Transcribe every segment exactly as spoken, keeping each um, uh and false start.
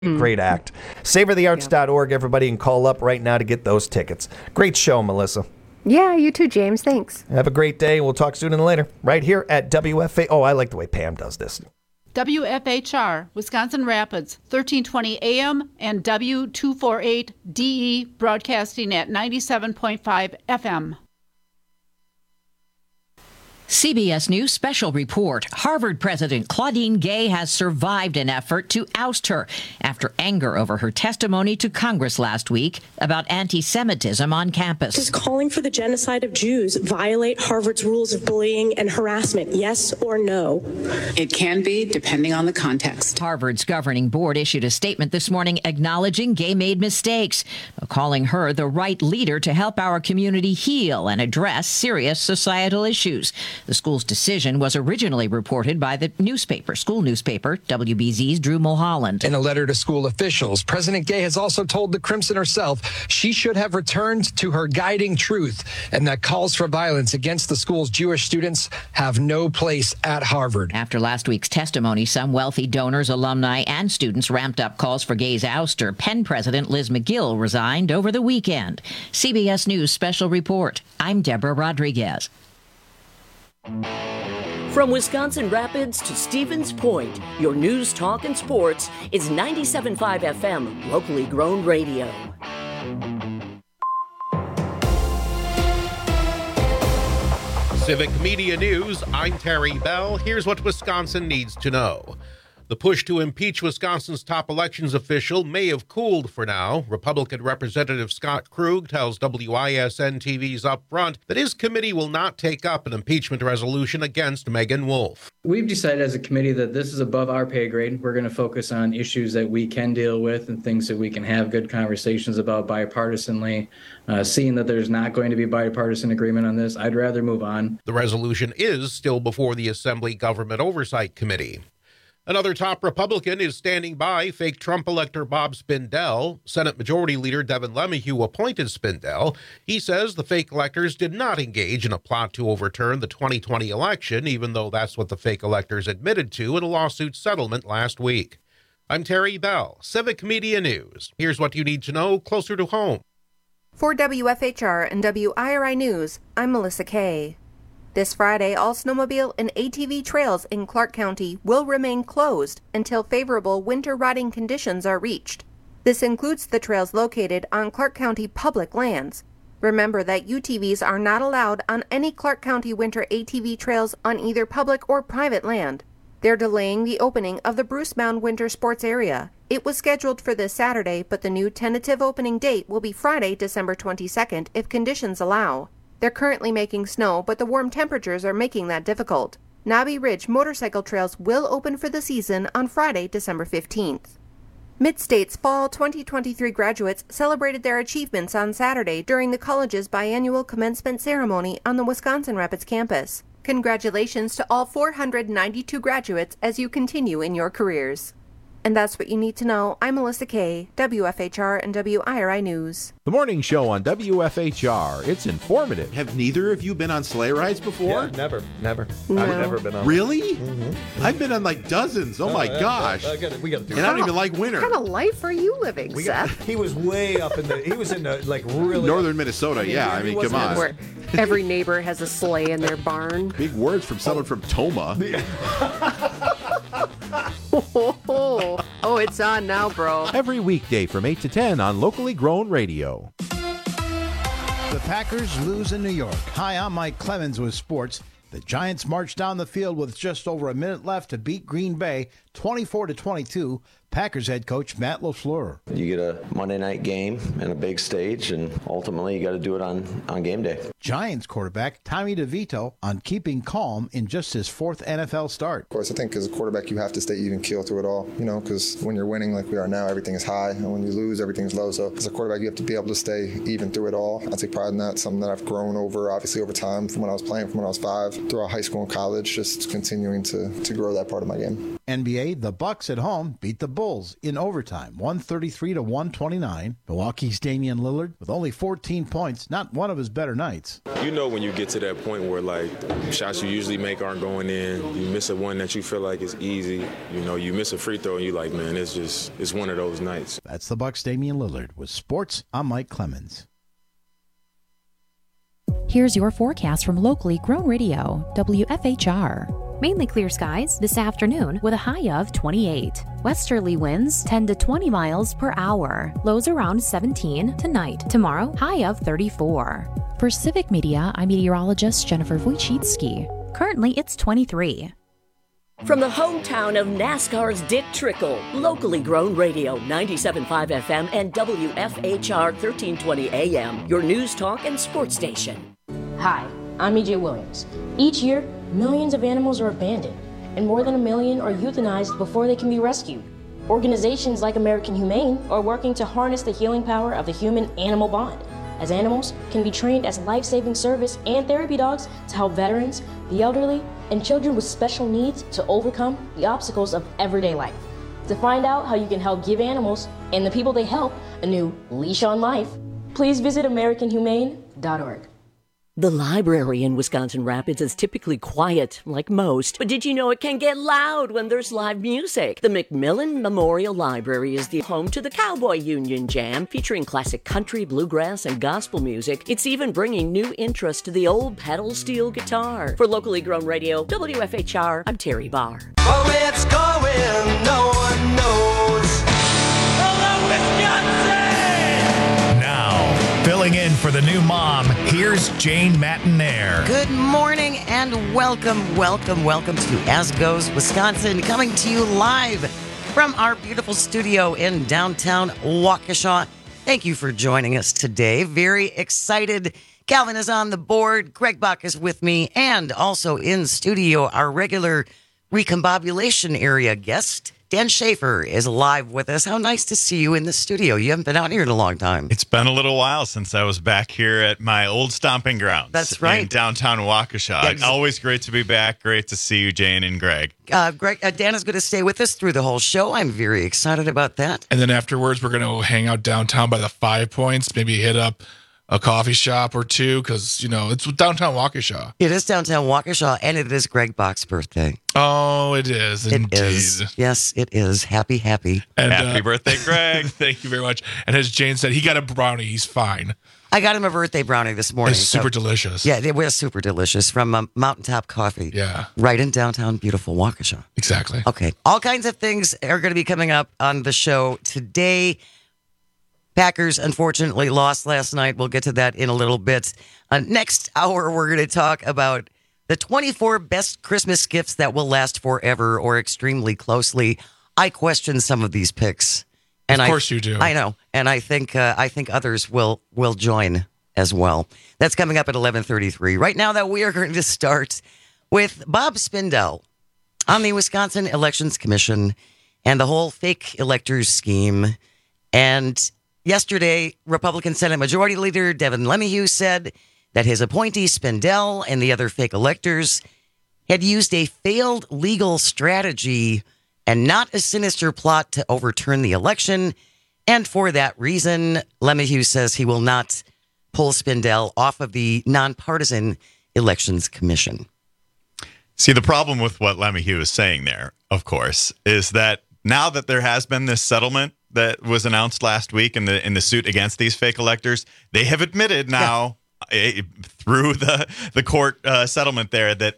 Mm. Great act. savor the arts dot org, everybody, and call up right now to get those tickets. Great show, Melissa. Yeah, you too, James. Thanks. Have a great day. We'll talk sooner than later. Right here at W F A. Oh, I like the way Pam does this. W F H R, Wisconsin Rapids, thirteen twenty A M and W two forty-eight D E, broadcasting at ninety-seven point five F M. C B S News special report. Harvard President Claudine Gay has survived an effort to oust her after anger over her testimony to Congress last week about anti-Semitism on campus. Does calling for the genocide of Jews violate Harvard's rules of bullying and harassment, yes or no? It can be, depending on the context. Harvard's governing board issued a statement this morning acknowledging Gay made mistakes, calling her the right leader to help our community heal and address serious societal issues. The school's decision was originally reported by the newspaper, school newspaper, W B Z's Drew Mulholland. In a letter to school officials, President Gay has also told the Crimson herself she should have returned to her guiding truth and that calls for violence against the school's Jewish students have no place at Harvard. After last week's testimony, some wealthy donors, alumni, and students ramped up calls for Gay's ouster. Penn President Liz McGill resigned over the weekend. C B S News special report. I'm Deborah Rodriguez. From Wisconsin Rapids to Stevens Point, your news, talk, and sports is ninety-seven point five F M, locally grown radio. Civic Media News, I'm Terry Bell. Here's what Wisconsin needs to know. The push to impeach Wisconsin's top elections official may have cooled for now. Republican Representative Scott Krug tells W I S N T V's Upfront that his committee will not take up an impeachment resolution against Megan Wolf. We've decided as a committee that this is above our pay grade. We're going to focus on issues that we can deal with and things that we can have good conversations about bipartisanly. Uh, seeing that there's not going to be bipartisan agreement on this, I'd rather move on. The resolution is still before the Assembly Government Oversight Committee. Another top Republican is standing by fake Trump elector Bob Spindell. Senate Majority Leader Devin LeMahieu appointed Spindell. He says the fake electors did not engage in a plot to overturn the twenty twenty election, even though that's what the fake electors admitted to in a lawsuit settlement last week. I'm Terry Bell, Civic Media News. Here's what you need to know closer to home. For W F H R and W I R I News, I'm Melissa Kay. This Friday, all snowmobile and A T V trails in Clark County will remain closed until favorable winter riding conditions are reached. This includes the trails located on Clark County public lands. Remember that U T Vs are not allowed on any Clark County winter A T V trails on either public or private land. They're delaying the opening of the Bruce Mound Winter Sports Area. It was scheduled for this Saturday, but the new tentative opening date will be Friday, December twenty-second, if conditions allow. They're currently making snow, but the warm temperatures are making that difficult. Knobby Ridge Motorcycle Trails will open for the season on Friday, December fifteenth. Mid-State's Fall twenty twenty-three graduates celebrated their achievements on Saturday during the college's biannual commencement ceremony on the Wisconsin Rapids campus. Congratulations to all four hundred ninety-two graduates as you continue in your careers. And that's what you need to know. I'm Melissa Kay, W F H R and W I R I News. The morning show on W F H R. It's informative. Have neither of you been on sleigh rides before? Yeah, never, never. No. I've never been on. Really? Mm-hmm. I've been on like dozens. Oh, oh my yeah, gosh! I gotta, we got to do. And I don't even like winter. What kind of life are you living, We Seth? got, he was way up in the. He was in the like really northern Minnesota. Yeah, I mean, come on. Where every neighbor has a sleigh in their barn. Big words from someone oh. from Toma. oh, oh, it's on now, bro. Every weekday from eight to ten on locally grown radio. The Packers lose in New York. Hi, I'm Mike Clemens with sports. The Giants march down the field with just over a minute left to beat Green Bay twenty-four to twenty-two. Packers head coach Matt LaFleur. You get a Monday night game and a big stage, and ultimately you got to do it on, on game day. Giants quarterback Tommy DeVito on keeping calm in just his fourth N F L start. Of course, I think as a quarterback you have to stay even keel through it all, you know, because when you're winning like we are now, everything is high, and when you lose, everything's low. So as a quarterback, you have to be able to stay even through it all. I take pride in that, something that I've grown over, obviously, over time from when I was playing, from when I was five, throughout high school and college, just continuing to, to grow that part of my game. N B A, the Bucks at home beat the Bulls in overtime, one thirty-three to one twenty-nine. Milwaukee's Damian Lillard with only fourteen points, not one of his better nights. You know when you get to that point where, like, shots you usually make aren't going in, you miss a one that you feel like is easy, you know, you miss a free throw and you're like, man, it's just, it's one of those nights. That's the Bucks' Damian Lillard. With sports, I'm Mike Clemens. Here's your forecast from locally grown radio, W F H R. Mainly clear skies this afternoon with a high of twenty-eight. Westerly winds ten to twenty miles per hour. Lows around seventeen tonight. Tomorrow, high of thirty-four. For Civic Media, I'm meteorologist Jennifer Wojcicki. Currently, it's twenty-three. From the hometown of NASCAR's Dick Trickle, locally grown radio, ninety-seven point five F M and W F H R thirteen twenty A M, your news talk and sports station. Hi, I'm E J Williams. Each year, millions of animals are abandoned, and more than a million are euthanized before they can be rescued. Organizations like American Humane are working to harness the healing power of the human-animal bond, as animals can be trained as life-saving service and therapy dogs to help veterans, the elderly, and children with special needs to overcome the obstacles of everyday life. To find out how you can help give animals and the people they help a new leash on life, please visit American Humane dot org. The library in Wisconsin Rapids is typically quiet, like most, but did you know it can get loud when there's live music? The McMillan Memorial Library is the home to the Cowboy Union Jam, featuring classic country, bluegrass, and gospel music. It's even bringing new interest to the old pedal steel guitar. For locally grown radio, W F H R, I'm Terry Barr. Where it's going, no one knows. Hello, Wisconsin! Filling in for the new mom, here's Jane Matinaire. Good morning and welcome, welcome, welcome to As Goes Wisconsin, coming to you live from our beautiful studio in downtown Waukesha. Thank you for joining us today. Very excited. Calvin is on the board. Greg Bach is with me, and also in studio, our regular recombobulation area guest, Dan Schaefer, is live with us. How nice to see you in the studio. You haven't been out here in a long time. It's been a little while since I was back here at my old stomping grounds. That's right. In downtown Waukesha. Yeah, always great to be back. Great to see you, Jane and Greg. Uh, Greg, uh, Dan is going to stay with us through the whole show. I'm very excited about that. And then afterwards, we're going to hang out downtown by the Five Points, maybe hit up a coffee shop or two, because, you know, it's downtown Waukesha. It is downtown Waukesha, and it is Greg Bach's birthday. Oh, it is, it indeed. Is. Yes, it is. Happy, happy. And, happy uh, birthday, Greg. Thank you very much. And as Jane said, he got a brownie. He's fine. I got him a birthday brownie this morning. It's super so, delicious. Yeah, it was super delicious from um, Mountaintop Coffee. Yeah. Right in downtown beautiful Waukesha. Exactly. Okay. All kinds of things are going to be coming up on the show today. Packers, unfortunately, lost last night. We'll get to that in a little bit. Uh, next hour, we're going to talk about the twenty-four best Christmas gifts that will last forever or extremely closely. I question some of these picks. And of course I, you do. I know. And I think uh, I think others will will join as well. That's coming up at eleven thirty-three. Right now, though, we are going to start with Bob Spindell on the Wisconsin Elections Commission and the whole fake electors scheme. And yesterday, Republican Senate Majority Leader Devin LeMahieu said that his appointee Spindell and the other fake electors had used a failed legal strategy and not a sinister plot to overturn the election. And for that reason, LeMahieu says he will not pull Spindell off of the nonpartisan Elections Commission. See, the problem with what LeMahieu is saying there, of course, is that now that there has been this settlement that was announced last week in the in the suit against these fake electors, they have admitted now yeah. uh, through the the court uh, settlement there that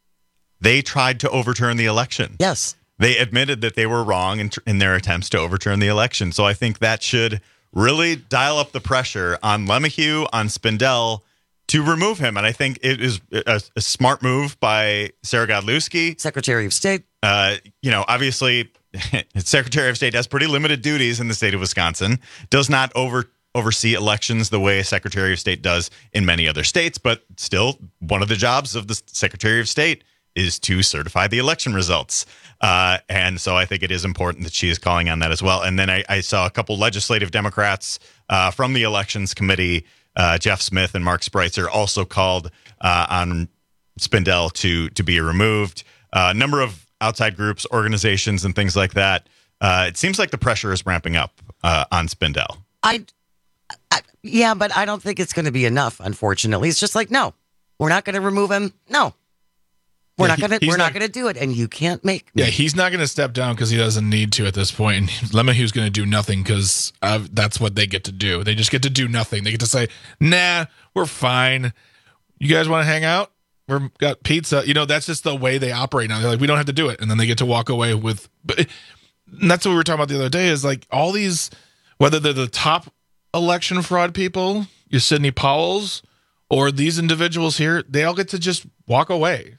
they tried to overturn the election. Yes. They admitted that they were wrong in, in their attempts to overturn the election. So I think that should really dial up the pressure on LeMahieu, on Spindell, to remove him. And I think it is a, a smart move by Sarah Godlewski, Secretary of State. Uh, you know, obviously, Secretary of State has pretty limited duties in the state of Wisconsin, does not over oversee elections the way a Secretary of State does in many other states, but still one of the jobs of the Secretary of State is to certify the election results. Uh, and so I think it is important that she is calling on that as well. And then I, I saw a couple legislative Democrats uh, from the Elections Committee, uh, Jeff Smith and Mark Spreitzer, also called uh, on Spindell to, to be removed. A uh, number of outside groups, organizations, and things like that. Uh, it seems like the pressure is ramping up uh, on Spindell. I, I, yeah, but I don't think it's going to be enough. Unfortunately, it's just like, no, we're not going to remove him. No, we're Yeah, not he- going to. he's We're not- not going to do it, and you can't make. Yeah, he's not going to step down because he doesn't need to at this point. And Lemahieu's going to do nothing because uh, that's what they get to do. They just get to do nothing. They get to say, nah, we're fine. You guys want to hang out? We've got pizza. You know, that's just the way they operate now. They're like, we don't have to do it. And then they get to walk away with. But and that's what we were talking about the other day is like all these, whether they're the top election fraud people, your Sidney Powells, or these individuals here, they all get to just walk away.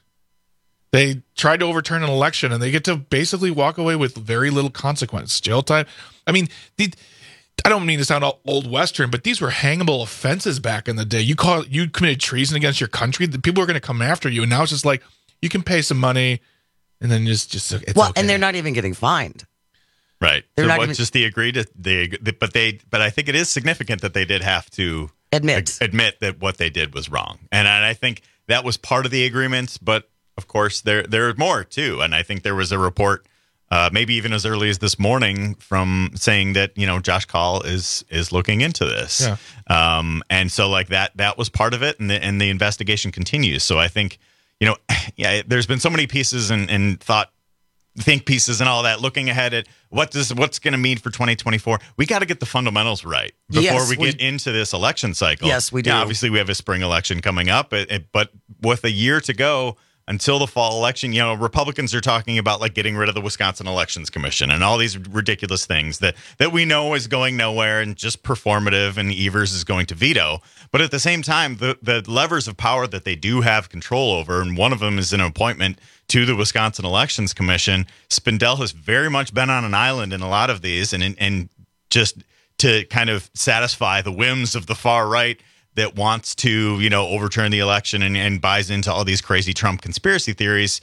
They tried to overturn an election, and they get to basically walk away with very little consequence. Jail time. I mean, the, I don't mean to sound all old Western, but these were hangable offenses back in the day. You call you committed treason against your country, the people are going to come after you. And now it's just like you can pay some money, and then just just it's well, okay. and they're not even getting fined. Right. They're so not what, even- just the agreed to they, but they, but I think it is significant that they did have to admit ag- admit that what they did was wrong, and I I think that was part of the agreement. But of course, there there's more too, and I think there was a report, uh, maybe even as early as this morning, from saying that you know Josh Kaul is is looking into this, Yeah. um, and so like that that was part of it, and the and the investigation continues. So I think you know, yeah, there's been so many pieces and, and thought. think pieces and all that, looking ahead at what does what's going to mean for twenty twenty-four. We got to get the fundamentals right before Yes, we we- get into this election cycle. Yes, we do. Yeah, obviously, we have a spring election coming up, it- it- but with a year to go until the fall election, you know, Republicans are talking about like getting rid of the Wisconsin Elections Commission and all these ridiculous things that that we know is going nowhere and just performative, and Evers is going to veto. But at the same time, the the levers of power that they do have control over, and one of them is an appointment to the Wisconsin Elections Commission. Spindell has very much been on an island in a lot of these, and and just to kind of satisfy the whims of the far right that wants to, you know, overturn the election and, and buys into all these crazy Trump conspiracy theories.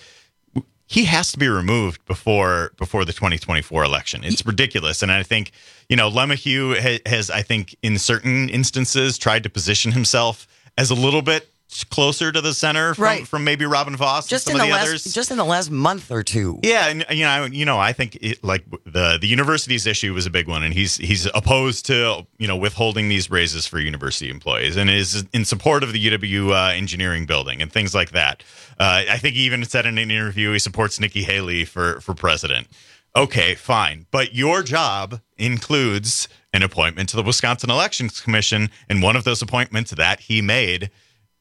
He has to be removed before before the twenty twenty-four election. It's ridiculous. And I think, you know, LeMahieu has, has, I think, in certain instances tried to position himself as a little bit closer to the center from, Right. from maybe Robin Voss Just and in some the of the last, others. just in the last month or two. Yeah, and you know, you know, I think it, like the the universities issue was a big one, and he's he's opposed to you know withholding these raises for university employees, and is in support of the U W uh, engineering building and things like that. Uh, I think he even said in an interview he supports Nikki Haley for for president. Okay, fine, but your job includes an appointment to the Wisconsin Elections Commission, and one of those appointments that he made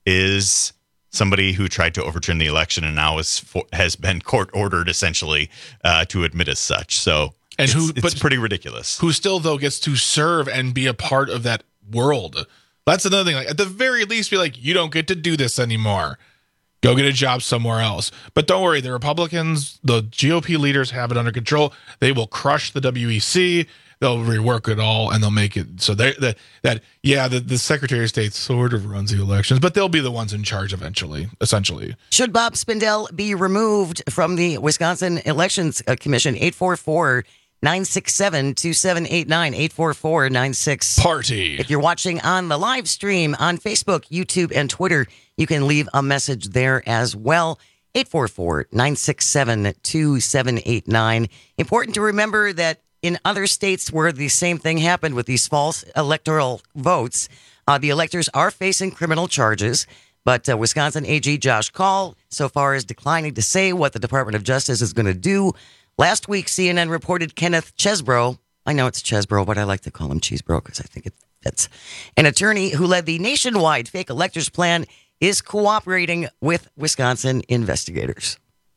is somebody who tried to overturn the election and now is for, has been court ordered essentially uh, to admit as such. So And it's, who- it's but- pretty ridiculous. who still though gets to serve and be a part of that world. That's another thing. Like at the very least, be like, you don't get to do this anymore. Go get a job somewhere else. But don't worry, the Republicans, the G O P leaders have it under control. They will crush the W E C. They'll rework it all, and they'll make it so they that that yeah, the, the Secretary of State sort of runs the elections, but they'll be the ones in charge eventually. Essentially, Should Bob Spindell be removed from the Wisconsin Elections uh, Commission? eight four four, nine six seven, two seven eight nine, eight four four, nine six Party. If you're watching on the live stream on Facebook, YouTube, and Twitter, you can leave a message there as well. eight four four, nine six seven, two seven eight nine. Important to remember that in other states where the same thing happened with these false electoral votes, uh, the electors are facing criminal charges. But uh, Wisconsin A G Josh Kaul so far is declining to say what the Department of Justice is going to do. Last week, C N N reported Kenneth Chesbro. I know it's Chesbro, but I like to call him Cheesebro because I think it fits. An attorney who led the nationwide fake electors plan is cooperating with Wisconsin investigators.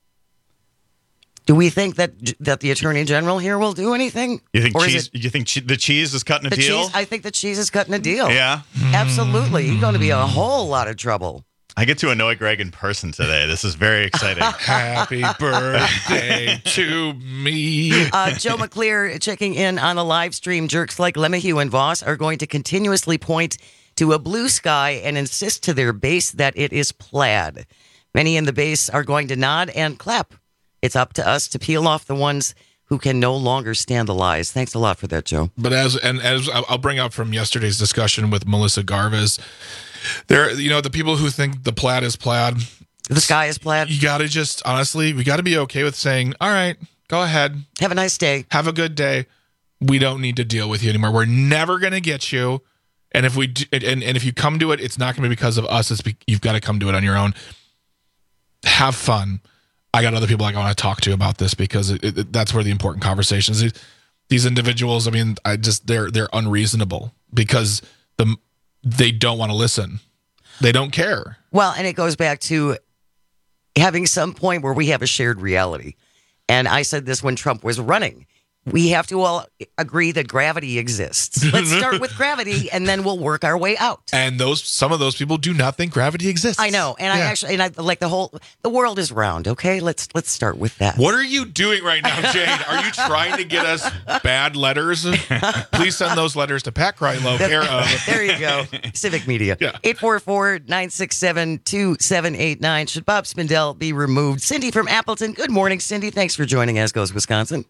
Do we think that that the Attorney General here will do anything? You think Or is cheese? it You think che- the cheese is cutting a the deal? cheese? I think the cheese is cutting a deal. Yeah. Absolutely. He's going to be a whole lot of trouble. I get to annoy Greg in person today. This is very exciting. Happy birthday to me. Uh, Joe McClear checking in on the live stream. Jerks like LeMahieu and Voss are going to continuously point to a blue sky and insist to their base that it is plaid. Many in the base are going to nod and clap. It's up to us to peel off the ones who can no longer stand the lies. Thanks a lot for that, Joe. But as and as I'll bring up from yesterday's discussion with Melissa Garvis, there, you know, the people who think the plaid is plaid, The sky is plaid. You got to just, honestly, we got to be okay with saying, all right, go ahead. Have a nice day. Have a good day. We don't need to deal with you anymore. We're never going to get you. And if we do, and, and if you come to it, it's not going to be because of us. It's be, you've got to come to it on your own. Have fun. I got other people I want to talk to about this because it, it, that's where the important conversations. These, these individuals, I mean, I just they're they're unreasonable because the they don't want to listen. They don't care. Well, and it goes back to having some point where we have a shared reality. And I said this when Trump was running. We have to all agree that gravity exists. Let's start with gravity, and then we'll work our way out. And those some of those people do not think gravity exists. I know, and yeah. I actually, and I like the whole. The world is round. Okay, let's let's start with that. What are you doing right now, Jane? Are you trying to get us bad letters? Please send those letters to Pat Krylo. Care of. There you go. Civic Media. eight four four, nine six seven, two seven eight nine. Should Bob Spindell be removed? Cindy from Appleton. Good morning, Cindy. Thanks for joining As Goes Wisconsin.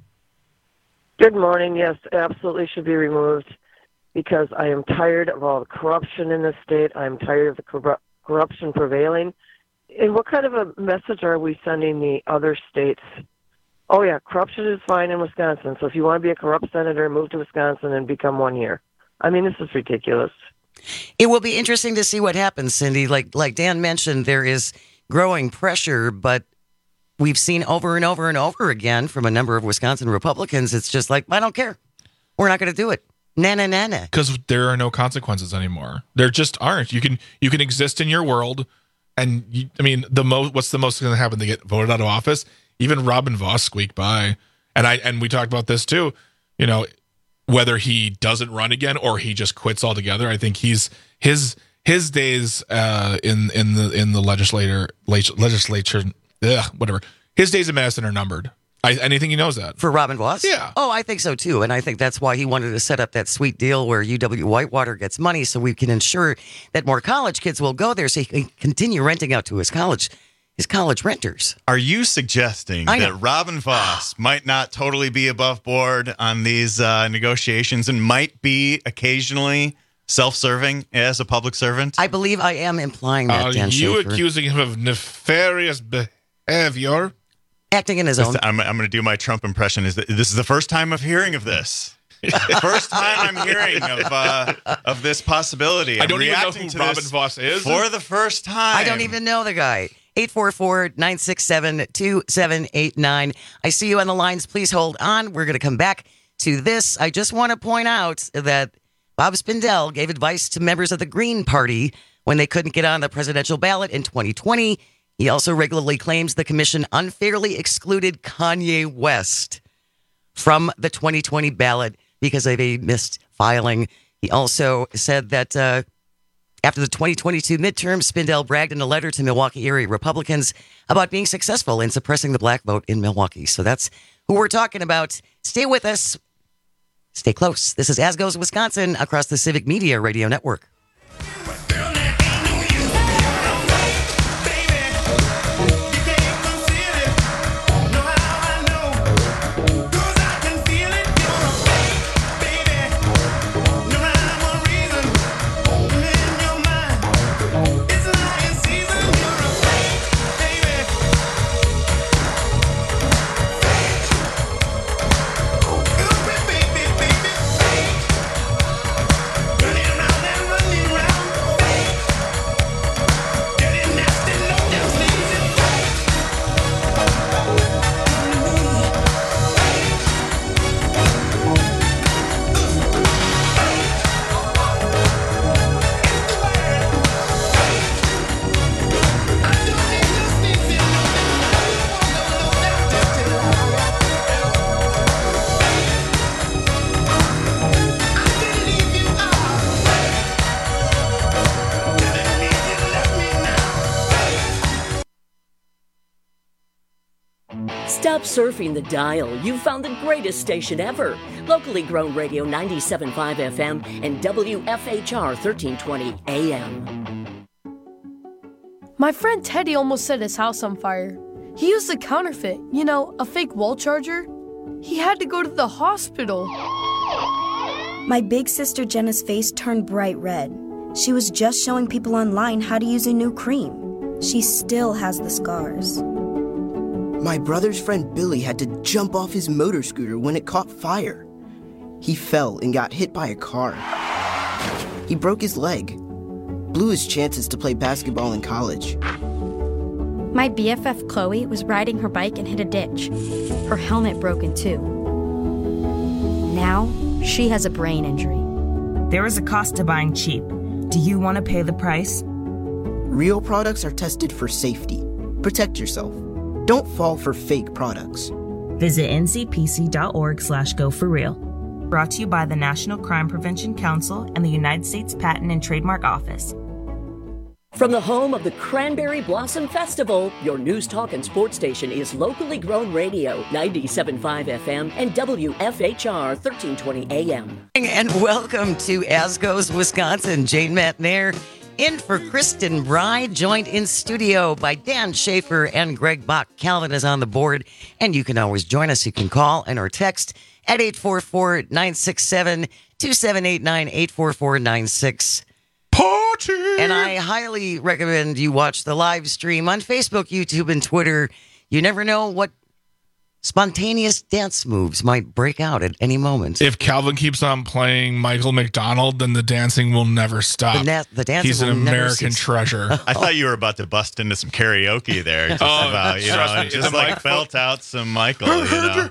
Good morning. Yes, absolutely should be removed because I am tired of all the corruption in this state. I'm tired of the corru- corruption prevailing. And what kind of a message are we sending the other states? Oh, yeah, corruption is fine in Wisconsin. So if you want to be a corrupt senator, move to Wisconsin and become one here. I mean, this is ridiculous. It will be interesting to see what happens, Cindy. Like like Dan mentioned, there is growing pressure, but we've seen over and over and over again from a number of Wisconsin Republicans, it's just like, I don't care. We're not going to do it. Na na na na. Because there are no consequences anymore. There just aren't. You can you can exist in your world, and you, I mean, the most. What's the most going to happen? They get voted out of office. Even Robin Vos squeaked by, and I and we talked about this too. You know, whether he doesn't run again or he just quits altogether. I think he's his his days uh, in in the in the legislator legislature. Ugh, whatever. His days in Madison are numbered. I, and I think he knows that. For Robin Vos? Yeah. Oh, I think so too. And I think that's why he wanted to set up that sweet deal where U W Whitewater gets money so we can ensure that more college kids will go there so he can continue renting out to his college his college renters. Are you suggesting that Robin Vos might not totally be above board on these uh, negotiations and might be occasionally self-serving as a public servant? I believe I am implying that, Are Dan you Schaefer. accusing him of nefarious behavior? Acting in his own. I'm, I'm going to do my Trump impression. Is that this is the first time of hearing of this? First time I'm hearing of uh, of this possibility. I I'm don't even know reacting who to Robin this Vos is. for the first time. I don't even know the guy. eight four four, nine six seven, two seven eight nine. I see you on the lines. Please hold on. We're going to come back to this. I just want to point out that Bob Spindell gave advice to members of the Green Party when they couldn't get on the presidential ballot in twenty twenty. He also regularly claims the commission unfairly excluded Kanye West from the twenty twenty ballot because of a missed filing. He also said that uh, after the twenty twenty-two midterms, Spindell bragged in a letter to Milwaukee area Republicans about being successful in suppressing the black vote in Milwaukee. So that's who we're talking about. Stay with us. Stay close. This is As Goes Wisconsin across the Civic Media Radio Network. Stop surfing the dial. You've found the greatest station ever. Locally grown radio ninety-seven point five F M and W F H R thirteen twenty A M. My friend Teddy almost set his house on fire. He used a counterfeit, you know, a fake wall charger. He had to go to the hospital. My big sister Jenna's face turned bright red. She was just showing people online how to use a new cream. She still has the scars. My brother's friend Billy had to jump off his motor scooter when it caught fire. He fell and got hit by a car. He broke his leg. Blew his chances to play basketball in college. My B F F Chloe was riding her bike and hit a ditch. Her helmet broke in two. Now, she has a brain injury. There is a cost to buying cheap. Do you want to pay the price? Real products are tested for safety. Protect yourself. Don't fall for fake products. Visit N C P C dot org slash go for real. Brought to you by the National Crime Prevention Council and the United States Patent and Trademark Office. From the home of the Cranberry Blossom Festival, your news talk and sports station is locally grown radio, ninety-seven point five F M and W F H R thirteen twenty A M. And welcome to As Goes Wisconsin. Jane Matnair in for Kristen Bride, joined in studio by Dan Schaefer and Greg Bach. Calvin is on the board, and you can always join us. You can call and or text at eight four four, nine six seven, two seven eight nine, eight four four, nine six. Party! And I highly recommend you watch the live stream on Facebook, YouTube, and Twitter. You never know what spontaneous dance moves might break out at any moment. If Calvin keeps on playing Michael McDonald, then the dancing will never stop. The, na- the dancing He's an will never American cease. treasure. I thought you were about to bust into some karaoke there. Just Oh, about, you trust know, me, just the like microphone- belt out some Michael, you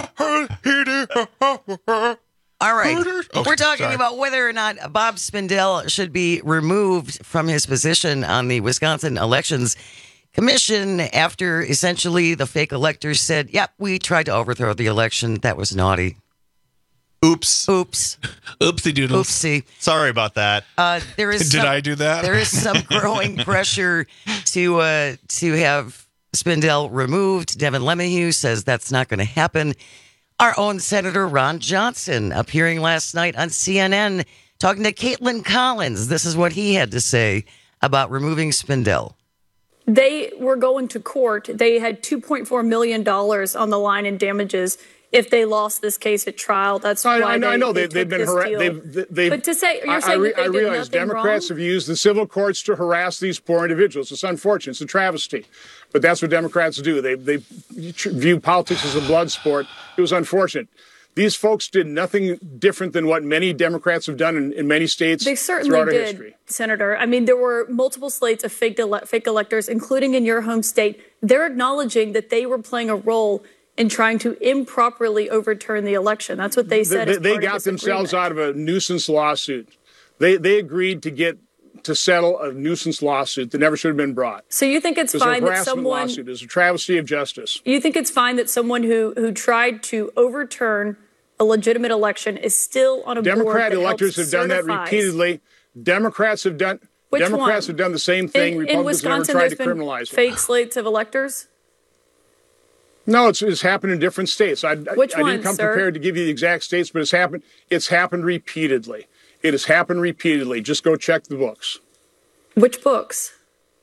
know. All right. Oh, We're talking sorry. about whether or not Bob Spindell should be removed from his position on the Wisconsin Elections Commission after essentially the fake electors said, yep, we tried to overthrow the election. That was naughty. Oops. Oops. Oopsie doodles. Oopsie. Sorry about that. Uh, there is Did some, I do that? There is some growing pressure to uh, to have Spindell removed. Devin LeMahieu says that's not going to happen. Our own Senator Ron Johnson appearing last night on C N N talking to Caitlin Collins. This is what he had to say about removing Spindell. They were going to court. They had two point four million dollars on the line in damages if they lost this case at trial. That's I, why I know, they, I know. they, They, they've took been this harassed. deal. They've, they've, But to say, you're I, saying I, re- that they I did realize nothing Democrats wrong? have used the civil courts to harass these poor individuals. It's unfortunate. It's a travesty. But that's what Democrats do. They, they view politics as a blood sport. It was unfortunate. These folks did nothing different than what many Democrats have done in, in many states They certainly throughout our did, history. Senator. I mean, there were multiple slates of fake, ele- fake electors, including in your home state. They're acknowledging that they were playing a role in trying to improperly overturn the election. That's what they said. They, as they part of got this themselves agreement. out of a nuisance lawsuit. They they agreed to get to settle a nuisance lawsuit that never should have been brought. So you think it's It was a fine that harassment someone lawsuit. It was a travesty of justice. you think it's fine that someone who who tried to overturn a legitimate election is still on a board Democrat that electors helps have done that certifies- repeatedly. Democrats have done. Which Democrats one? have done the same thing. In, in Republicans never Wisconsin, tried there's to been criminalize it. fake slates of electors. No, it's, it's happened in different states. I, Which I, I ones, didn't come sir? prepared to give you the exact states, but it's happened. It's happened repeatedly. It has happened repeatedly. Just go check the books. Which books?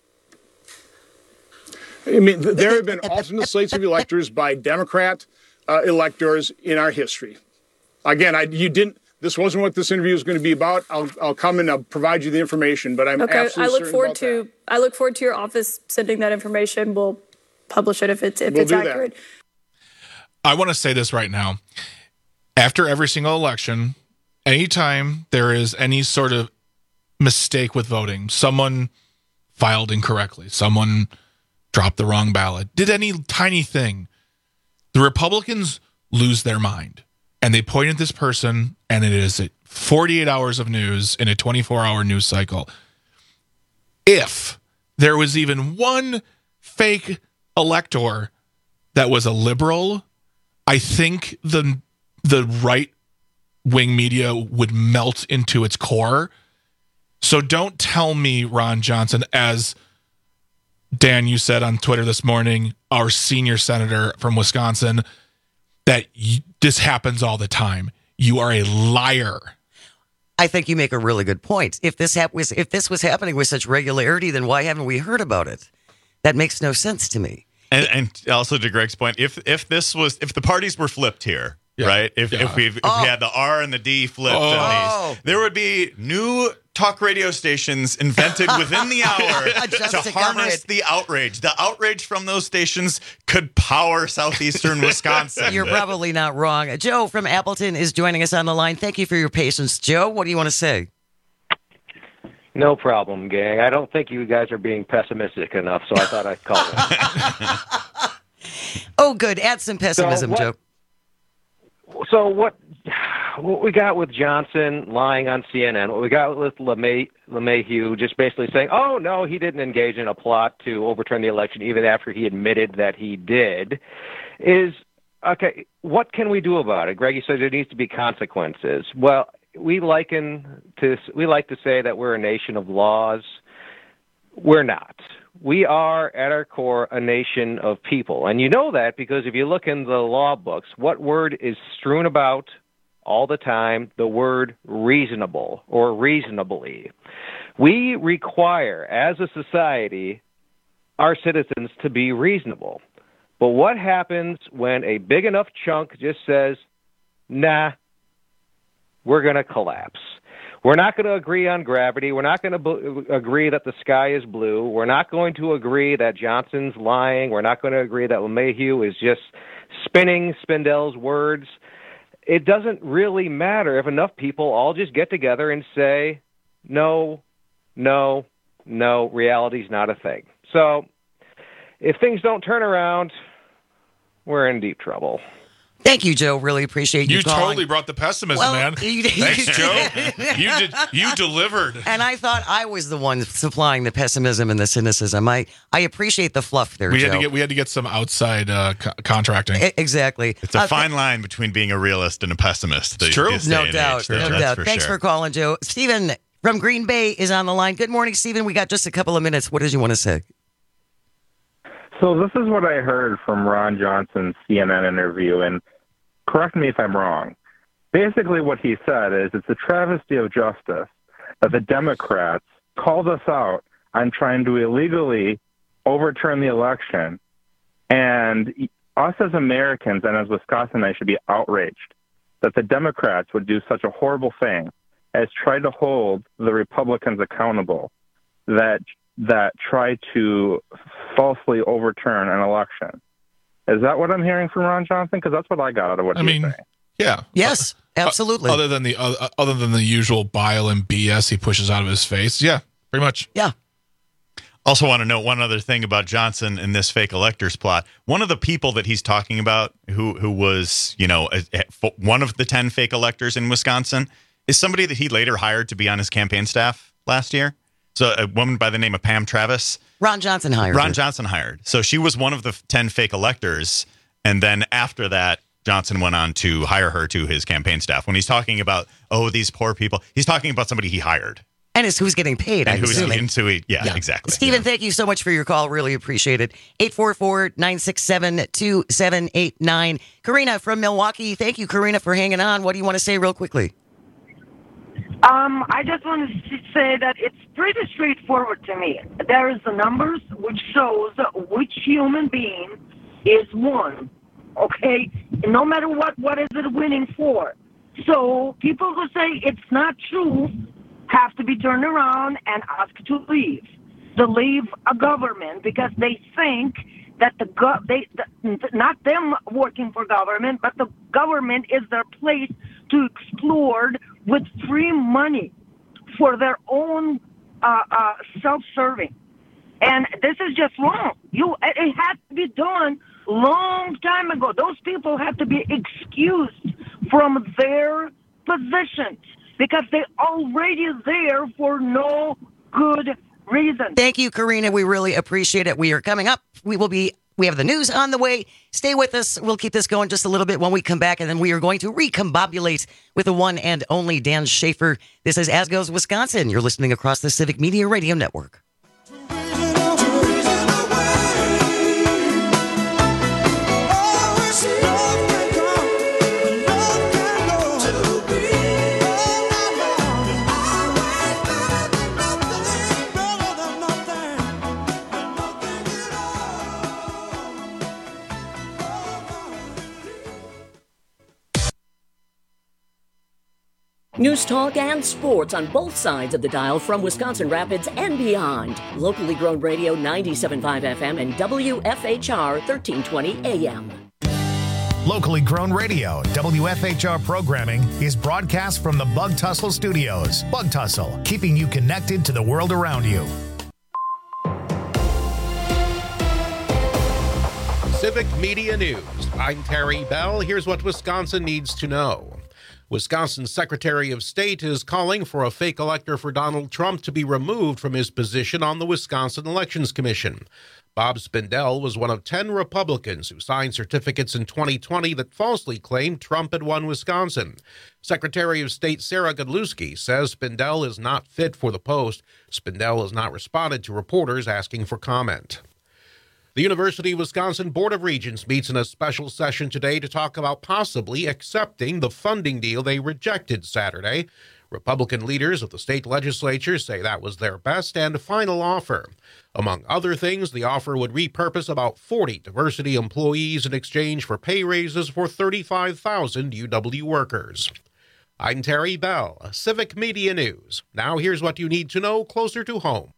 I mean, th- there have been alternate slates of electors by Democrat uh, electors in our history. Again, I, you didn't. This wasn't what this interview was going to be about. I'll, I'll come and I'll provide you the information, but I'm Okay, absolutely I look certain forward about to that. I look forward to your office sending that information. We'll publish it if it's if We'll it's do that. accurate. I want to say this right now. After every single election, anytime there is any sort of mistake with voting, someone filed incorrectly, someone dropped the wrong ballot, did any tiny thing, the Republicans lose their mind. And they point at this person, and it is forty-eight hours of news in a twenty-four hour news cycle. If there was even one fake elector that was a liberal, I think the the right wing media would melt into its core. So don't tell me, Ron Johnson, as Dan, you said on Twitter this morning, our senior senator from Wisconsin, that y- this happens all the time. You are a liar. I think you make a really good point. If this hap- was if this was happening with such regularity, then why haven't we heard about it? That makes no sense to me. And, and also to Greg's point, if if this was if the parties were flipped here, Yeah. right? If Yeah. if we if Oh. we had the R and the D flipped Oh. on these, there would be new talk radio stations invented within the hour Just to to cover harness it. the outrage. The outrage from those stations could power southeastern Wisconsin. You're probably not wrong. Joe from Appleton is joining us on the line. Thank you for your patience. Joe, what do you want to say? No problem, gang. I don't think you guys are being pessimistic enough, so I thought I'd call it. Oh, good. Add some pessimism, what- Joe. So what what we got with Johnson lying on C N N, what we got with LeMay, LeMahieu just basically saying, oh, no, he didn't engage in a plot to overturn the election even after he admitted that he did, is, okay, what can we do about it? Greggy said there needs to be consequences. Well, we liken to we like to say that we're a nation of laws. We're not. We are, at our core, a nation of people. And you know that because if you look in the law books, what word is strewn about all the time? The word reasonable or reasonably. We require, as a society, our citizens to be reasonable. But what happens when a big enough chunk just says, nah, we're going to collapse? We're not going to agree on gravity. We're not going to b- agree that the sky is blue. We're not going to agree that Johnson's lying. We're not going to agree that LeMahieu is just spinning Spindell's words. It doesn't really matter if enough people all just get together and say, no, no, no, reality's not a thing. So if things don't turn around, we're in deep trouble. Thank you, Joe. Really appreciate you You calling. totally brought the pessimism, Well, man. you- Thanks, you Joe. did. You did. You delivered. And I thought I was the one supplying the pessimism and the cynicism. I, I appreciate the fluff there, We Joe. had to get we had to get some outside uh, co- contracting. E- exactly. It's a Uh, fine line between being a realist and a pessimist. It's true. this day No and doubt. age. No That's doubt. for Thanks sure. for calling, Joe. Stephen from Green Bay is on the line. Good morning, Stephen. We got just a couple of minutes. What did you want to say? So this is what I heard from Ron Johnson's C N N interview, and correct me if I'm wrong. Basically what he said is it's a travesty of justice that the Democrats called us out on trying to illegally overturn the election, and us as Americans and as Wisconsinites should be outraged that the Democrats would do such a horrible thing as try to hold the Republicans accountable that that try to falsely overturn an election. Is that what I'm hearing from Ron Johnson? Because that's what I got out of what I he mean, was saying. Yeah. Yes, absolutely. Other than the uh, other than the usual bile and B S he pushes out of his face. Yeah, pretty much. Yeah. Also want to note one other thing about Johnson in this fake electors plot. One of the people that he's talking about who who was, you know, a, a, one of the ten fake electors in Wisconsin is somebody that he later hired to be on his campaign staff last year. So a woman by the name of Pam Travis. Ron Johnson hired Ron her. Johnson hired. So she was one of the ten fake electors. And then after that, Johnson went on to hire her to his campaign staff. When he's talking about, oh, these poor people, he's talking about somebody he hired. And it's who's getting paid, And I'm who's assuming. into it. Yeah, exactly. Stephen, thank you so much for your call. Really appreciate it. eight four four, nine six seven, two seven eight nine. Karina from Milwaukee. Thank you, Karina, for hanging on. What do you want to say real quickly? Um, I just want to say that it's pretty straightforward to me. There is the numbers which shows which human being is one, okay? No matter what, what is it winning for? So people who say it's not true have to be turned around and asked to leave, to leave a government because they think that the go- they the, not them working for government, but the government is their place to explore with free money for their own uh, uh, self-serving. And this is just wrong. You, it had to be done long time ago. Those people have to be excused from their positions because they're already there for no good reason. Thank you, Karina. We really appreciate it. We are coming up. We will be, we have the news on the way. Stay with us. We'll keep this going just a little bit when we come back, and then we are going to recombobulate with the one and only Dan Schaefer. This is As Goes Wisconsin. You're listening across the Civic Media Radio Network. News talk and sports on both sides of the dial from Wisconsin Rapids and beyond. Locally grown radio ninety-seven point five F M and W F H R thirteen twenty A M. Locally grown radio, W F H R programming is broadcast from the Bug Tussle Studios. Bug Tussle, keeping you connected to the world around you. Civic Media News. I'm Terry Bell. Here's what Wisconsin needs to know. Wisconsin's Secretary of State is calling for a fake elector for Donald Trump to be removed from his position on the Wisconsin Elections Commission. Bob Spindell was one of ten Republicans who signed certificates in twenty twenty that falsely claimed Trump had won Wisconsin. Secretary of State Sarah Godlewski says Spindell is not fit for the post. Spindell has not responded to reporters asking for comment. The University of Wisconsin Board of Regents meets in a special session today to talk about possibly accepting the funding deal they rejected Saturday. Republican leaders of the state legislature say that was their best and final offer. Among other things, the offer would repurpose about forty diversity employees in exchange for pay raises for thirty-five thousand U W workers. I'm Terry Bell, Civic Media News. Now here's what you need to know closer to home.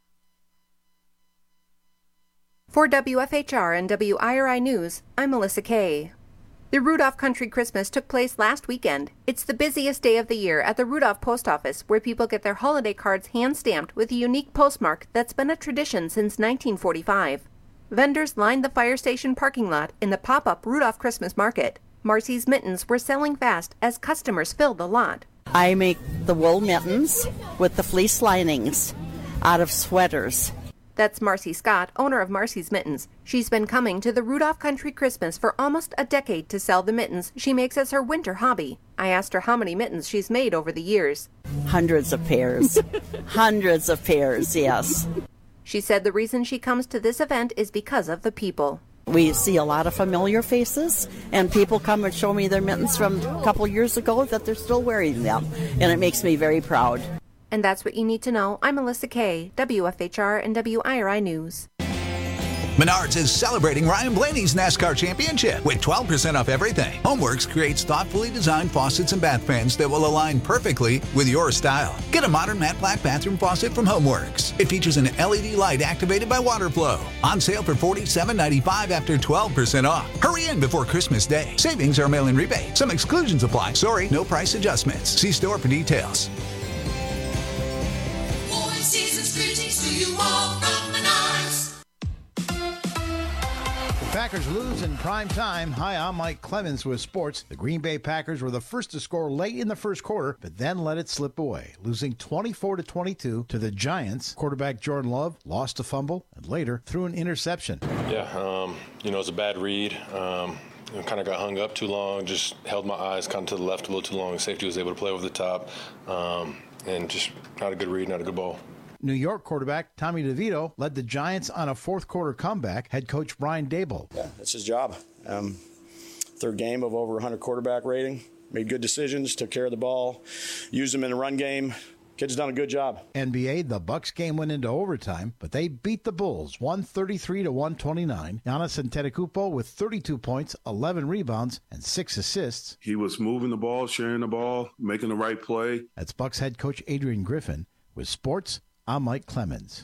For W F H R and W I R I News, I'm Melissa Kay. The Rudolph Country Christmas took place last weekend. It's the busiest day of the year at the Rudolph Post Office, where people get their holiday cards hand-stamped with a unique postmark that's been a tradition since nineteen forty-five. Vendors lined the fire station parking lot in the pop-up Rudolph Christmas Market. Marcy's mittens were selling fast as customers filled the lot. I make the wool mittens with the fleece linings out of sweaters. That's Marcy Scott, owner of Marcy's Mittens. She's been coming to the Rudolph Country Christmas for almost a decade to sell the mittens she makes as her winter hobby. I asked her how many mittens she's made over the years. Hundreds of pairs. Hundreds of pairs, yes. She said the reason she comes to this event is because of the people. We see a lot of familiar faces, and people come and show me their mittens from a couple years ago that they're still wearing them, and it makes me very proud. And that's what you need to know. I'm Melissa Kay, W F H R and W I R I News. Menards is celebrating Ryan Blaney's NASCAR championship with twelve percent off everything. Homeworks creates thoughtfully designed faucets and bath fans that will align perfectly with your style. Get a modern matte black bathroom faucet from Homeworks. It features an L E D light activated by water flow. On sale for forty-seven ninety-five after twelve percent off. Hurry in before Christmas Day. Savings are mail-in rebate. Some exclusions apply. Sorry, no price adjustments. See store for details. Season's greetings to you all from Menards. The Packers lose in prime time. Hi, I'm Mike Clemens with sports. The Green Bay Packers were the first to score late in the first quarter, but then let it slip away, losing twenty-four to twenty-two to the Giants. Quarterback Jordan Love lost a fumble and later threw an interception. Yeah, um, you know, it was a bad read. Um, you know, kind of got hung up too long, just held my eyes kind of to the left a little too long. Safety was able to play over the top, um, and just not a good read, not a good ball. New York quarterback Tommy DeVito led the Giants on a fourth-quarter comeback. Head coach Brian Daboll. Yeah, that's his job. Um, third game of over one hundred quarterback rating. Made good decisions, took care of the ball, used them in the run game. Kid's done a good job. N B A, the Bucks game went into overtime, but they beat the Bulls one thirty-three to one twenty-nine. Giannis Antetokounmpo with thirty-two points, eleven rebounds, and six assists. He was moving the ball, sharing the ball, making the right play. That's Bucks head coach Adrian Griffin. With sports, I'm Mike Clemens.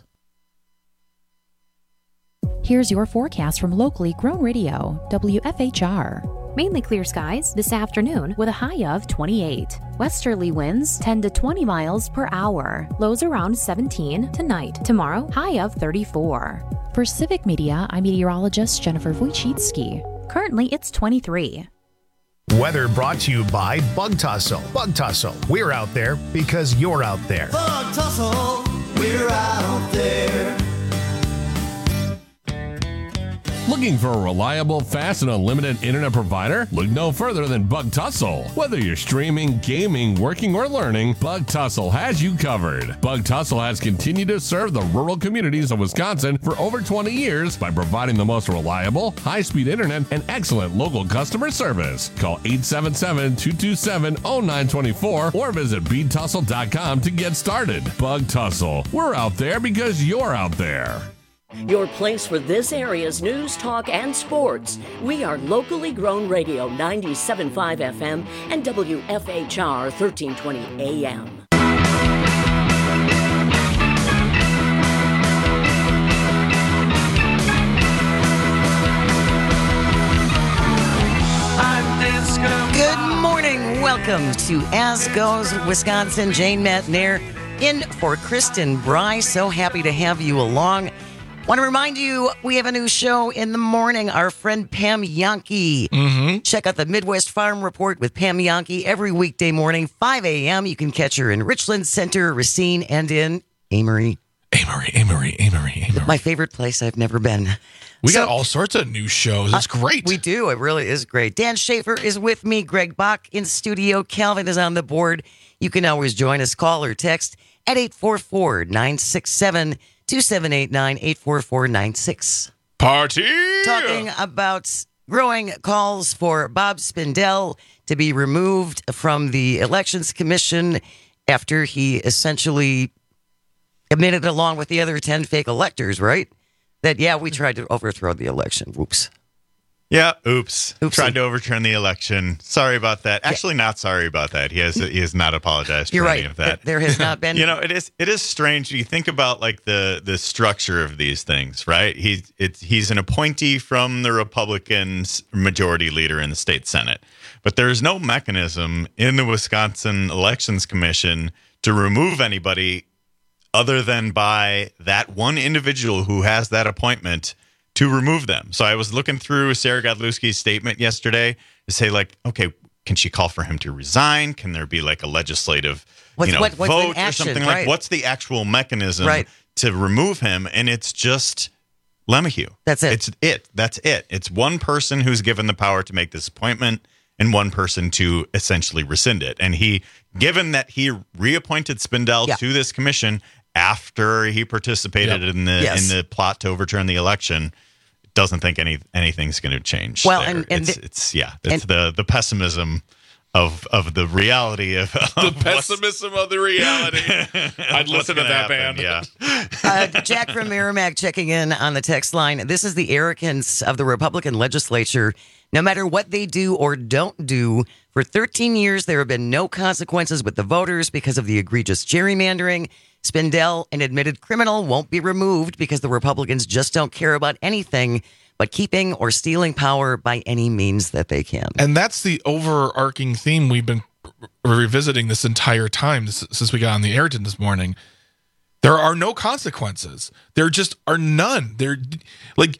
Here's your forecast from locally grown radio, W F H R. Mainly clear skies this afternoon with a high of twenty-eight. Westerly winds ten to twenty miles per hour. Lows around seventeen tonight. Tomorrow, high of thirty-four. For Civic Media, I'm meteorologist Jennifer Wojcicki. Currently, it's twenty-three. Weather brought to you by Bug Tussle. Bug Tussle, we're out there because you're out there. Bug Tussle, we're out there. Looking for a reliable, fast, and unlimited internet provider? Look no further than Bug Tussle. Whether you're streaming, gaming, working, or learning, Bug Tussle has you covered. Bug Tussle has continued to serve the rural communities of Wisconsin for over twenty years by providing the most reliable, high-speed internet and excellent local customer service. Call eight seven seven, two two seven, zero nine two four or visit bead tussle dot com to get started. Bug Tussle. We're out there because you're out there. your place for this area's news, talk, and sports. We are locally grown radio ninety-seven point five F M and W F H R thirteen twenty A M. Good morning. Welcome to As Goes Wisconsin. Jane Matnair in for Kristen Bry. So happy to have you along. Want to remind you, we have a new show in the morning. Our friend Pam Yankee. Mm-hmm. Check out the Midwest Farm Report with Pam Yankee every weekday morning, five a.m. You can catch her in Richland Center, Racine, and in Amory. Amory, Amory, Amory, Amory. My favorite place I've never been. We So- got all sorts of new shows. It's Uh, great. We do. It really is great. Dan Schaefer is with me. Greg Bach in studio. Calvin is on the board. You can always join us. Call or text at eight four four, nine six seven, two seven eight nine, eight four four nine six. Party! Talking about growing calls for Bob Spindell to be removed from the Elections Commission after he essentially admitted, along with the other ten fake electors, right? That, yeah, we tried to overthrow the election. Whoops. Yeah, oops. Oopsie. Tried to overturn the election. Sorry about that. Actually, not sorry about that. He has he has not apologized You're for right. any of that. There has not been. You know, it is it is strange. You think about like the the structure of these things, right? He it's he's an appointee from the Republican majority leader in the state Senate, but there is no mechanism in the Wisconsin Elections Commission to remove anybody other than by that one individual who has that appointment to remove them. So I was looking through Sarah Godlewski's statement yesterday to say, like, okay, can she call for him to resign? Can there be like a legislative What's- you know, what- what's an vote action, or something right. like? What's the actual mechanism Right. to remove him? And it's just LeMahieu. That's it. It's it. That's it. It's one person who's given the power to make this appointment and one person to essentially rescind it. And he, given that he reappointed Spindell Yeah. to this commission after he participated Yep. in the Yes. in the plot to overturn the election, doesn't think any anything's going to change. Well, there. and- and it's, the- it's yeah, it's and- the the pessimism of of the reality of, of the what's- pessimism of the reality. I'd what's listen to gonna that happen, band. Yeah. Uh, Jack from Merrimack checking in on the text line. This is the arrogance of the Republican legislature. No matter what they do or don't do, for thirteen years, there have been no consequences with the voters because of the egregious gerrymandering. Spindell, an admitted criminal, won't be removed because the Republicans just don't care about anything but keeping or stealing power by any means that they can. And that's the overarching theme we've been revisiting this entire time this, since we got on the air this morning. There are no consequences. There just are none. They're like,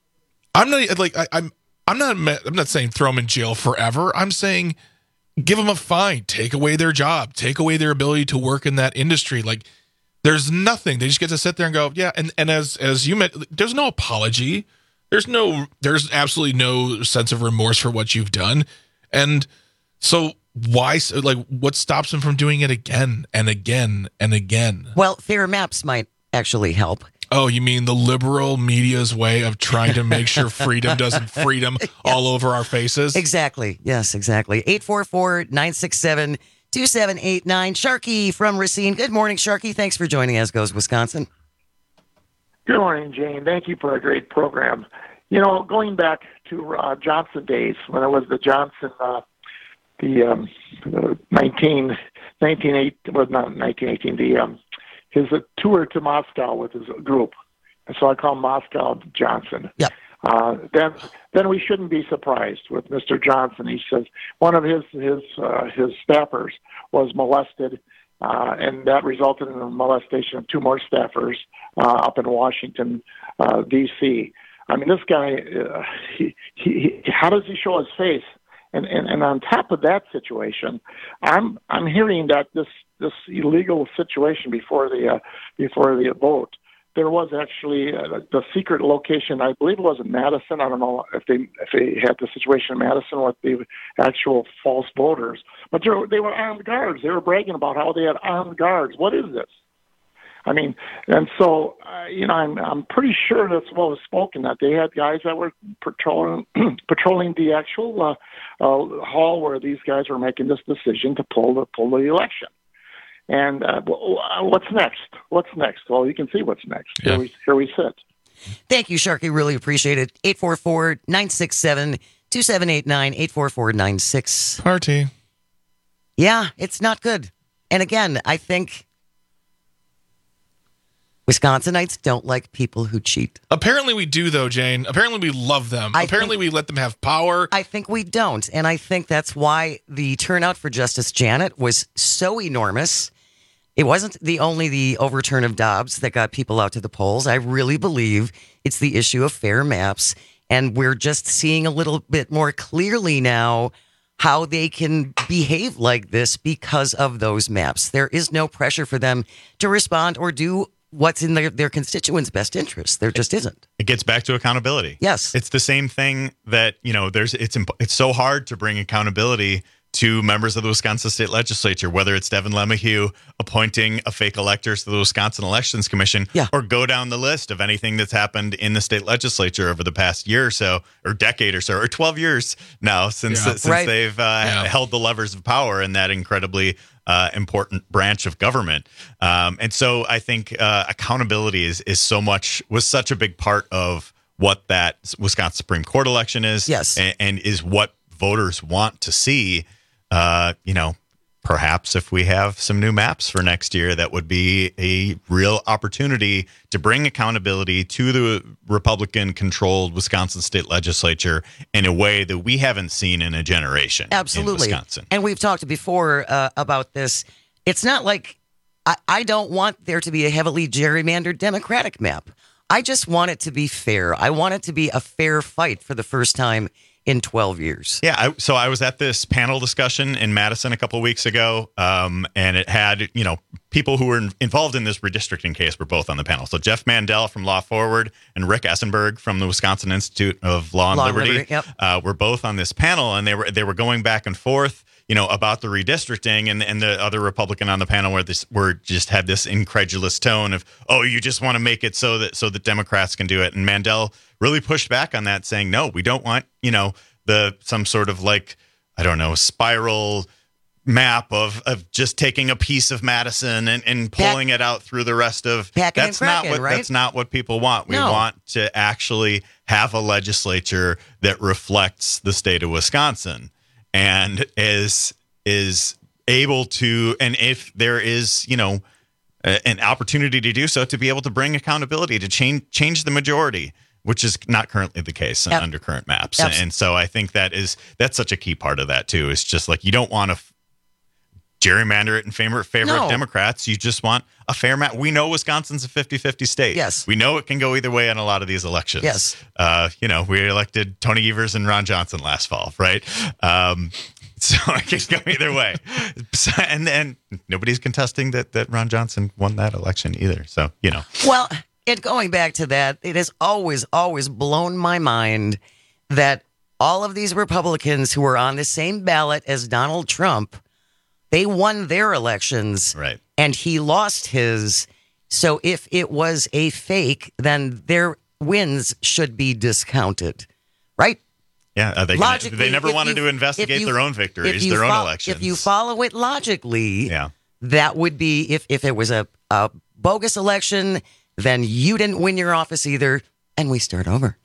I'm not like I, I'm. I'm not. I'm not saying throw them in jail forever. I'm saying give them a fine, take away their job, take away their ability to work in that industry. Like, there's nothing. They just get to sit there and go, yeah. And and as as you meant, there's no apology. There's no. There's absolutely no sense of remorse for what you've done. And so why? Like, what stops them from doing it again and again and again? Well, fair maps might actually help. Oh, you mean the liberal media's way of trying to make sure freedom doesn't freedom yes. all over our faces? Exactly. Yes, exactly. eight four four, nine six seven, two seven eight nine. Sharky from Racine. Good morning, Sharky. Thanks for joining As Goes Wisconsin. Good morning, Jane. Thank you for a great program. You know, going back to uh, Johnson days, when it was the Johnson, uh, the um, uh, nineteen, nineteen eight, well, not nineteen eighteen, the um, his uh, tour to Moscow with his group, and so I call him Moscow Johnson. Yep. Uh, then, then we shouldn't be surprised with Mister Johnson. He says one of his his uh, his staffers was molested, uh, and that resulted in the molestation of two more staffers uh, up in Washington, uh, D C I mean, this guy, uh, he, he, he, how does he show his face? And, and and on top of that situation, I'm I'm hearing that this this illegal situation before the uh, before the vote, there was actually uh, the secret location. I believe it was in Madison. I don't know if they if they had the situation in Madison with the actual false voters, but they were, they were armed guards. They were bragging about how they had armed guards. What is this? I mean, and so, uh, you know, I'm I'm pretty sure that's what was spoken, that they had guys that were patrolling patrolling the actual uh, uh, hall where these guys were making this decision to pull the pull the election. And uh, what's next? What's next? Well, you can see what's next. Yeah. Here we here we sit. Thank you, Sharky. Really appreciate it. eight four four, nine six seven, two seven eight nine, eight four four nine six. Party. Yeah, it's not good. And again, I think Wisconsinites don't like people who cheat. Apparently we do, though, Jane. Apparently we love them. I Apparently think, we let them have power. I think we don't. And I think that's why the turnout for Justice Janet was so enormous. It wasn't the only the overturn of Dobbs that got people out to the polls. I really believe it's the issue of fair maps. And we're just seeing a little bit more clearly now how they can behave like this because of those maps. There is no pressure for them to respond or do what's in their, their constituents' best interest. There just isn't. It gets back to accountability. Yes. It's the same thing that, you know, there's it's imp- it's so hard to bring accountability to members of the Wisconsin State Legislature, whether it's Devin LeMahieu appointing a fake electors to the Wisconsin Elections Commission, yeah. or go down the list of anything that's happened in the state legislature over the past year or so, or decade or so, or twelve years now since Yeah. since Right. they've uh, Yeah. held the levers of power in that incredibly uh, important branch of government. Um, and so I think uh, accountability is is so much was such a big part of what that Wisconsin Supreme Court election is, yes, and, and is what voters want to see. Uh, you know, perhaps if we have some new maps for next year, that would be a real opportunity to bring accountability to the Republican-controlled Wisconsin State Legislature in a way that we haven't seen in a generation. Absolutely. In Wisconsin. And we've talked before uh, about this. It's not like I, I don't want there to be a heavily gerrymandered Democratic map. I just want it to be fair. I want it to be a fair fight for the first time in twelve years. Yeah, I, so I was at this panel discussion in Madison a couple of weeks ago, um, and it had, you know, people who were in, involved in this redistricting case were both on the panel. So Jeff Mandel from Law Forward and Rick Essenberg from the Wisconsin Institute of Law and Law and Liberty, Liberty, yep. uh, were both on this panel, and they were they were going back and forth, you know, about the redistricting, and and the other Republican on the panel where this were just had this incredulous tone of, oh, you just want to make it so that so that Democrats can do it. And Mandel really pushed back on that, saying, no, we don't want, you know, the some sort of like, I don't know, spiral map of of just taking a piece of Madison and, and pulling Pack, it out through the rest of that's that's not cracking, what right? that's not what people want. We No. want to actually have a legislature that reflects the state of Wisconsin and is is able to, and if there is, you know, a, an opportunity to do so, to be able to bring accountability, to change change the majority, which is not currently the case Yep. under current maps. Yep. And so I think that is that's such a key part of that too. It's just like, you don't want to f- gerrymander it in favor, favor No. of Democrats. You just want a fair map. We know Wisconsin's a fifty-fifty state. Yes. We know it can go either way on a lot of these elections. Yes. Uh, you know, we elected Tony Evers and Ron Johnson last fall, right? Um, so it can go either way. So, and and nobody's contesting that that Ron Johnson won that election either. So, you know. Well, and going back to that, it has always, always blown my mind that all of these Republicans who were on the same ballot as Donald Trump, they won their elections, right, and he lost his. So if it was a fake, then their wins should be discounted, right? Yeah, uh, they, Logically, they never if wanted you- to investigate if you- their own if victories, you their own fol- elections. If you follow it logically, yeah. that would be, if, if it was a, a bogus election, then you didn't win your office either, and we start over.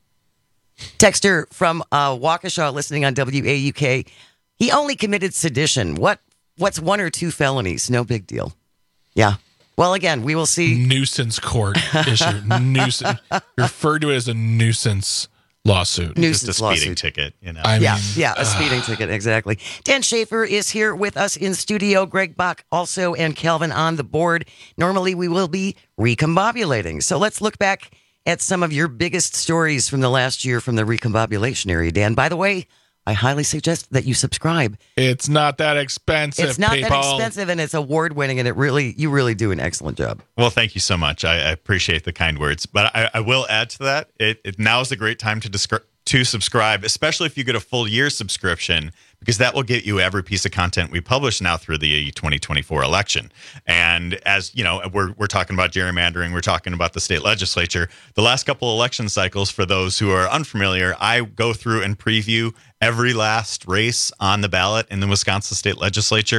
Texter from uh, Waukesha listening on W A U K. He only committed sedition. What? What's one or two felonies? No big deal. Yeah. Well, again, we will see. Nuisance court issue. Nuisance. Referred to it as a nuisance lawsuit. Nuisance Just a speeding lawsuit. ticket, you know. I yeah, mean, yeah, a speeding ticket, exactly. Dan Schaefer is here with us in studio. Greg Bach also, and Calvin on the board. Normally, we will be recombobulating. So let's look back at some of your biggest stories from the last year from the recombobulation area. Dan, by the way, I highly suggest that you subscribe. It's not that expensive. It's not people. that expensive, and it's award winning, and it really, you really do an excellent job. Well, thank you so much. I, I appreciate the kind words, but I, I will add to that. It, it now is a great time to descri- to subscribe, especially if you get a full year subscription, because that will get you every piece of content we publish now through the twenty twenty-four election. And as you know, we're we're talking about gerrymandering, we're talking about the state legislature. The last couple election cycles, for those who are unfamiliar, I go through and preview every last race on the ballot in the Wisconsin state legislature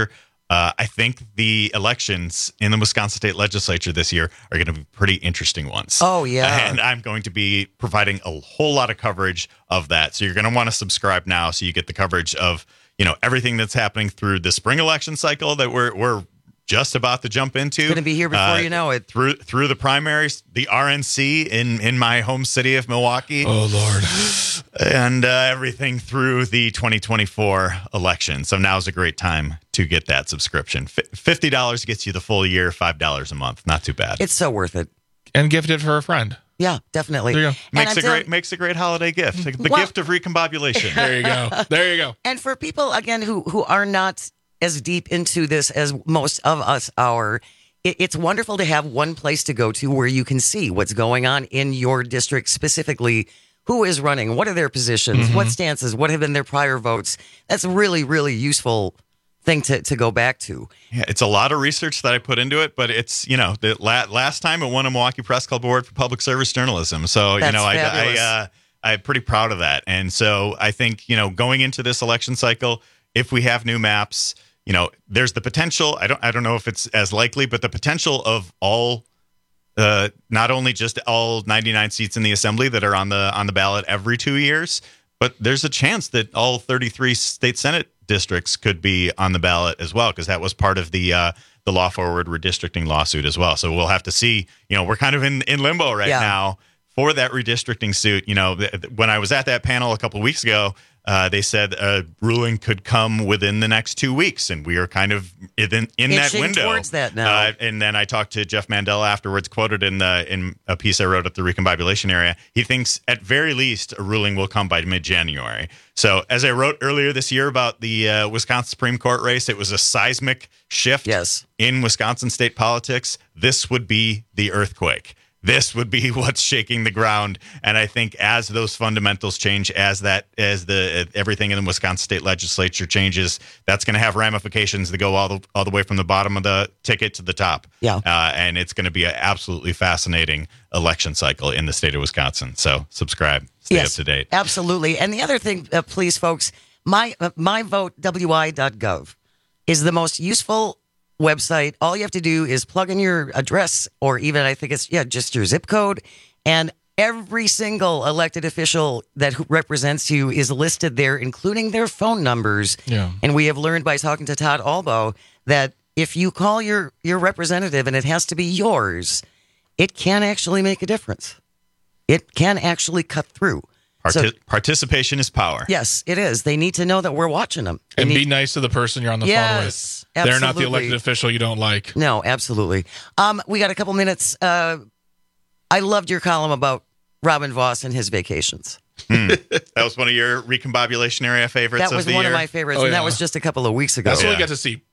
Uh, I think the elections in the Wisconsin State Legislature this year are going to be pretty interesting ones. Oh, yeah. And I'm going to be providing a whole lot of coverage of that. So you're going to want to subscribe now so you get the coverage of, you know, everything that's happening through the spring election cycle that we're we're just about to jump into. Going to be here before uh, you know it. Through through the primaries, the R N C in, in my home city of Milwaukee. Oh, Lord. And uh, everything through the twenty twenty-four election. So now's a great time to get that subscription. F- fifty dollars gets you the full year, five dollars a month. Not too bad. It's so worth it. And gift it for a friend. Yeah, definitely. There you go. Makes a telling- great makes a great holiday gift. The Well- gift of recombobulation. There you go. There you go. And for people, again, who, who are not as deep into this as most of us are, it, it's wonderful to have one place to go to where you can see what's going on in your district, specifically who is running, what are their positions, Mm-hmm. what stances, what have been their prior votes. That's a really, really useful thing to, to go back to. Yeah, it's a lot of research that I put into it, but it's, you know, the la- last time it won a Milwaukee Press Club Award for Public Service Journalism. So, That's you know, I, fabulous. I, uh, I'm pretty proud of that. And so I think, you know, going into this election cycle, if we have new maps, you know, there's the potential. I don't I don't know if it's as likely, but the potential of all uh, not only just all ninety-nine seats in the assembly that are on the on the ballot every two years, but there's a chance that all thirty-three state Senate districts could be on the ballot as well, because that was part of the uh, the Law Forward redistricting lawsuit as well. So we'll have to see. You know, we're kind of in, in limbo right Yeah. now for that redistricting suit. You know, th- th- when I was at that panel a couple of weeks ago, uh, they said a ruling could come within the next two weeks, and we are kind of in, in that Itching window. towards that now. Uh, and then I talked to Jeff Mandel afterwards, quoted in the in a piece I wrote at the recombobulation area. He thinks at very least a ruling will come by mid-January. So as I wrote earlier this year about the uh, Wisconsin Supreme Court race, it was a seismic shift yes. in Wisconsin state politics. This would be the earthquake. This would be what's shaking the ground. And I think as those fundamentals change, as that, as the everything in the Wisconsin state legislature changes, that's going to have ramifications that go all the all the way from the bottom of the ticket to the top. Yeah. Uh, and it's going to be an absolutely fascinating election cycle in the state of Wisconsin. So subscribe, stay Yes, up to date. Absolutely. And the other thing, uh, please, folks, my uh, my vote W I dot gov is the most useful website. All you have to do is plug in your address, or even I think it's yeah, just your zip code, and every single elected official that represents you is listed there, including their phone numbers. Yeah. And we have learned by talking to Todd Albo that if you call your your representative and it has to be yours, it can actually make a difference. It can actually cut through. Parti- So- participation is power. Yes, it is. They need to know that we're watching them. They And need- be nice to the person you're on the Yes, phone with. They're not the absolutely. elected official you don't like. No, absolutely. Um, we got a couple minutes. Uh, I loved your column about Robin Voss and his vacations. Hmm. That was one of your recombobulation area favorites. That was of the one year. of my favorites, Oh, and that yeah. was just a couple of weeks ago. That's when Yeah. we got to see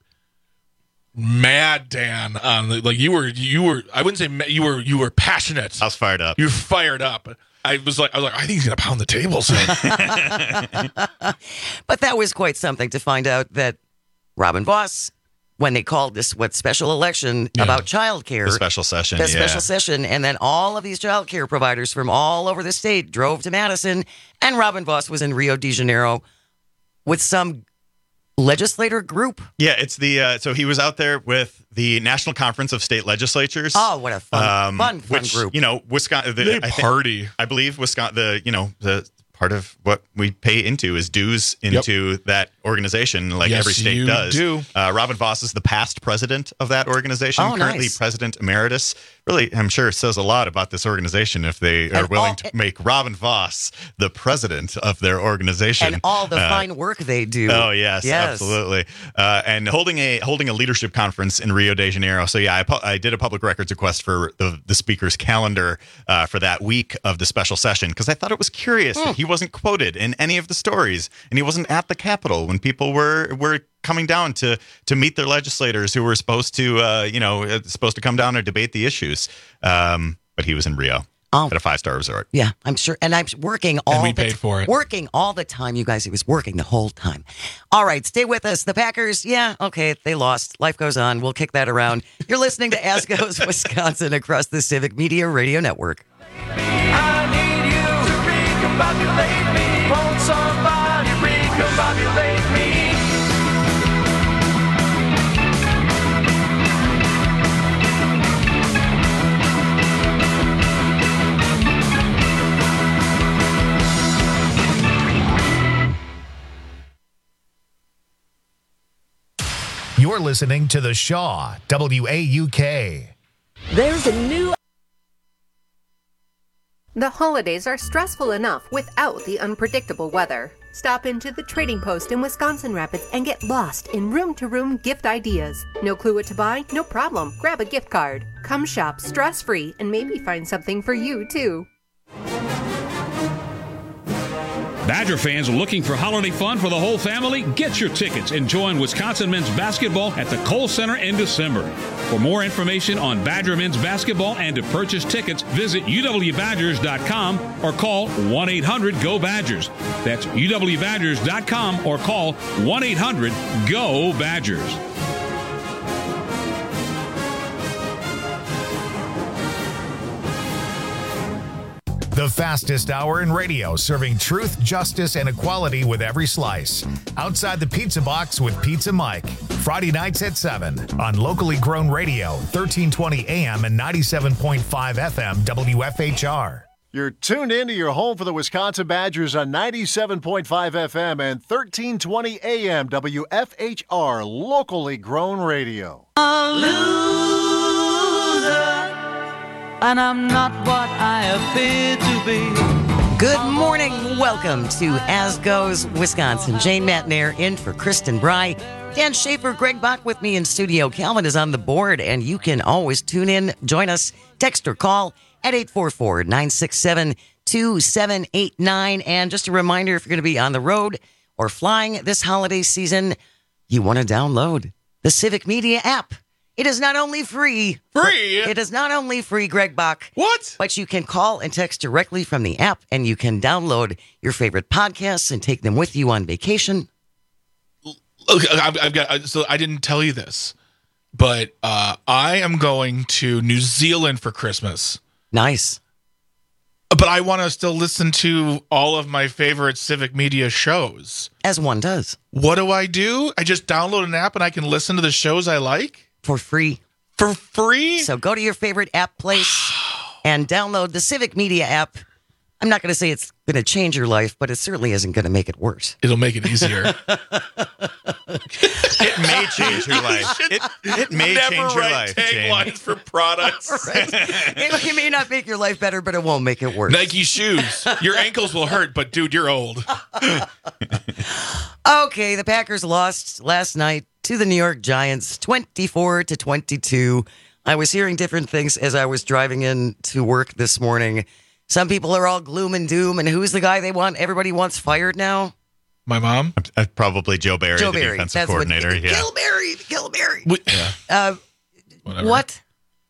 Mad Dan on the, like you were you were I wouldn't say ma- you were you were passionate. I was fired up. You were fired up. I was like I was like I think he's gonna pound the table soon. But that was quite something to find out that Robin Voss, when they called this what special election Yeah. about childcare, The special session. the yeah. special session, and then all of these child care providers from all over the state drove to Madison, and Robin Voss was in Rio de Janeiro with some legislator group. Yeah, it's the uh, so he was out there with the National Conference of State Legislatures. Oh, what a fun, um, fun, fun which, group. You know, Wisconsin. The, They I think- party. I believe Wisconsin. The you know the part of what we pay into is dues into that organization, like Yes, every state you does. do. Uh, Robin Voss is the past president of that organization, Oh, currently nice. president emeritus. Really, I'm sure it says a lot about this organization if they are And willing all- to make Robin Voss the president of their organization. And all the Uh, fine work they do. Oh yes, Yes. absolutely. Uh, and holding a holding a leadership conference in Rio de Janeiro. So yeah, I, pu- I did a public records request for the the speaker's calendar uh, for that week of the special session because I thought it was curious Hmm. that he wasn't quoted in any of the stories, and he wasn't at the Capitol when people were were coming down to to meet their legislators who were supposed to uh, you know uh, supposed to come down and debate the issues. Um, but he was in Rio Oh. at a five star resort. Yeah, I'm sure. And I'm working all And we the paid for it. Working all the time, you guys. He was working the whole time. All right, stay with us. The Packers, yeah, okay, they lost. Life goes on. We'll kick that around. You're listening to As Goes Wisconsin across the Civic Media Radio Network. I need you to recombobulate me. Won't somebody recombobulate me? You're listening to The Shaw, W A U K. There's a new... The holidays are stressful enough without the unpredictable weather. Stop into the Trading Post in Wisconsin Rapids and get lost in room-to-room gift ideas. No clue what to buy? No problem. Grab a gift card. Come shop stress-free and maybe find something for you, too. Badger fans are looking for holiday fun for the whole family? Get your tickets and join Wisconsin men's basketball at the Kohl Center in December. For more information on Badger men's basketball and to purchase tickets, visit U W Badgers dot com or call one eight hundred G O Badgers. That's U W Badgers dot com or call one eight hundred G O Badgers. The fastest hour in radio, serving truth, justice, and equality with every slice. Outside the Pizza Box with Pizza Mike. Friday nights at seven on locally grown radio, thirteen twenty A M and ninety-seven point five F M W F H R. You're tuned into your home for the Wisconsin Badgers on ninety-seven point five F M and thirteen twenty A M W F H R, locally grown radio. A loser, and I'm not what I appear to be. Good morning. Welcome to As Goes Wisconsin. Jane Matnair in for Kristen Bry. Dan Schaefer, Greg Bach with me in studio. Calvin is on the board, and you can always tune in, join us, text or call at eight four four, nine six seven, two seven eight nine. And just a reminder, if you're going to be on the road or flying this holiday season, you want to download the Civic Media app. It is not only free. Free? It is not only free, Greg Bach. What? But you can call and text directly from the app, and you can download your favorite podcasts and take them with you on vacation. Okay, I've, I've got. So I didn't tell you this, but uh, I am going to New Zealand for Christmas. Nice. But I want to still listen to all of my favorite Civic Media shows. As one does. What do I do? I just download an app and I can listen to the shows I like? For free. For free? So go to your favorite app place and download the Civic Media app. I'm not going to say it's going to change your life, but it certainly isn't going to make it worse. It'll make it easier. It may change your life. It, it may Never change your write Oh, life, Jane. taglines for products. Right. it, it may not make your life better, but it won't make it worse. Nike shoes. Your ankles will hurt, but dude, you're old. Okay, the Packers lost last night to the New York Giants, twenty-four to twenty-two. I was hearing different things as I was driving in to work this morning. Some people are all gloom and doom, and who's the guy they want? Everybody wants fired now? My mom? Uh, probably Joe Barry, Joe the Barry. defensive That's coordinator. What, yeah. Gilberry, Gilberry. Yeah. Uh, what?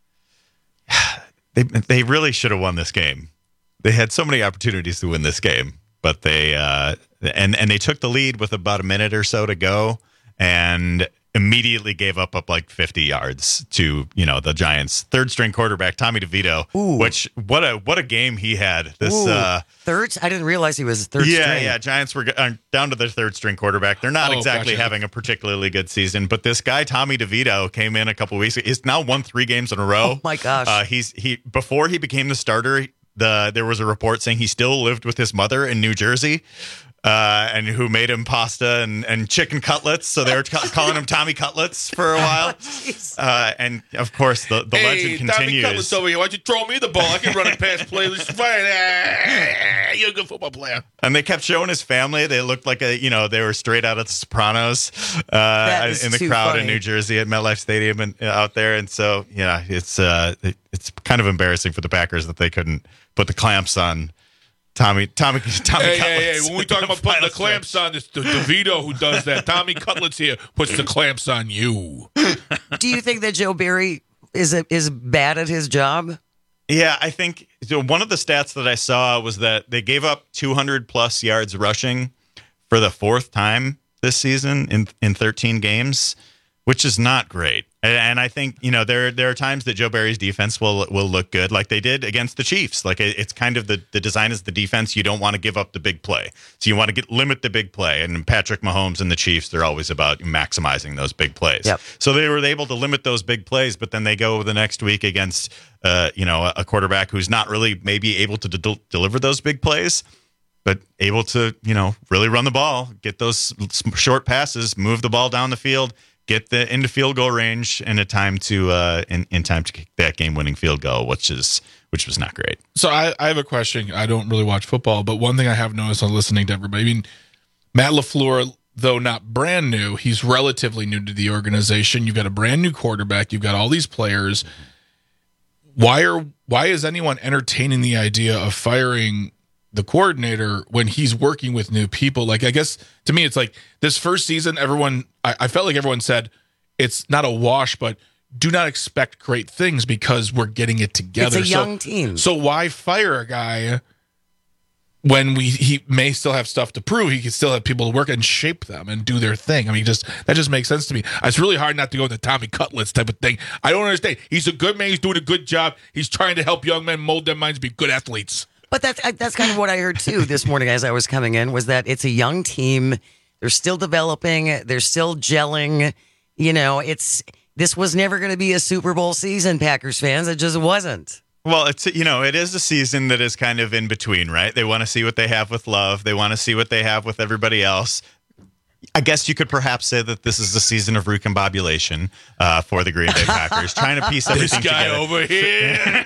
They they really should have won this game. They had so many opportunities to win this game, but they uh, and and they took the lead with about a minute or so to go, and immediately gave up up like fifty yards to, you know, the Giants' third string quarterback Tommy DeVito. Ooh. Which what a what a game he had. This Ooh, uh, third? I didn't realize he was third yeah, string. yeah. Giants were uh, down to their third string quarterback. They're not Oh, exactly gotcha. having a particularly good season, but this guy Tommy DeVito came in a couple weeks ago. He's now won three games in a row. Oh my gosh. Uh, he's he before he became the starter. The there was a report saying he still lived with his mother in New Jersey. Uh, and who made him pasta and, and chicken cutlets. So they were ca- calling him Tommy Cutlets for a while. Uh, and, of course, the, the hey, legend Tommy continues. Cutlets over here. Why'd you throw me the ball? I can run it past play. It's fine. Ah, you're a good football player. And they kept showing his family. They looked like, a you know, they were straight out of The Sopranos That uh, is in the too crowd funny. in New Jersey at MetLife Stadium and uh, out there. And so, yeah, it's uh, it, it's kind of embarrassing for the Packers that they couldn't put the clamps on Tommy, Tommy, Tommy Hey, Cutlets. hey, hey, when we talk about putting the Final clamps on, it's the DeVito who does that. Tommy Cutlets here puts the clamps on you. Do you think that Joe Barry is a, is bad at his job? Yeah, I think so one of the stats that I saw was that they gave up two hundred plus yards rushing for the fourth time this season in in thirteen games, which is not great. And, and I think, you know, there there are times that Joe Barry's defense will will look good, like they did against the Chiefs. Like it, it's kind of the, the design is the defense. You don't want to give up the big play, so you want to get limit the big play. And Patrick Mahomes and the Chiefs, they're always about maximizing those big plays. Yep. So they were able to limit those big plays, but then they go the next week against, uh, you know, a quarterback who's not really maybe able to de- deliver those big plays, but able to, you know, really run the ball, get those short passes, move the ball down the field, get the into field goal range in a time to uh, in, in time to kick that game winning field goal, which is which was not great. So I, I have a question. I don't really watch football, but one thing I have noticed on listening to everybody, I mean, Matt LaFleur, though not brand new, he's relatively new to the organization. You've got a brand new quarterback. You've got all these players. Why are why is anyone entertaining the idea of firing the coordinator when he's working with new people? Like, I guess to me, it's like this first season, everyone, I, I felt like everyone said it's not a wash, but do not expect great things because we're getting it together. It's a young so, team. So why fire a guy when we he may still have stuff to prove? He can still have people to work and shape them and do their thing. I mean, just that just makes sense to me. It's really hard not to go into Tommy Cutlets type of thing. I don't understand. He's a good man. He's doing a good job. He's trying to help young men mold their minds, be good athletes. But that's that's kind of what I heard too this morning as I was coming in, was that it's a young team. They're still developing. They're still gelling. You know, it's this was never going to be a Super Bowl season, Packers fans. It just wasn't. Well, it's, you know, it is a season that is kind of in between, right? They want to see what they have with Love. They want to see what they have with everybody else. I guess you could perhaps say that this is the season of recombobulation uh, for the Green Bay Packers, trying to piece everything this guy together. over here.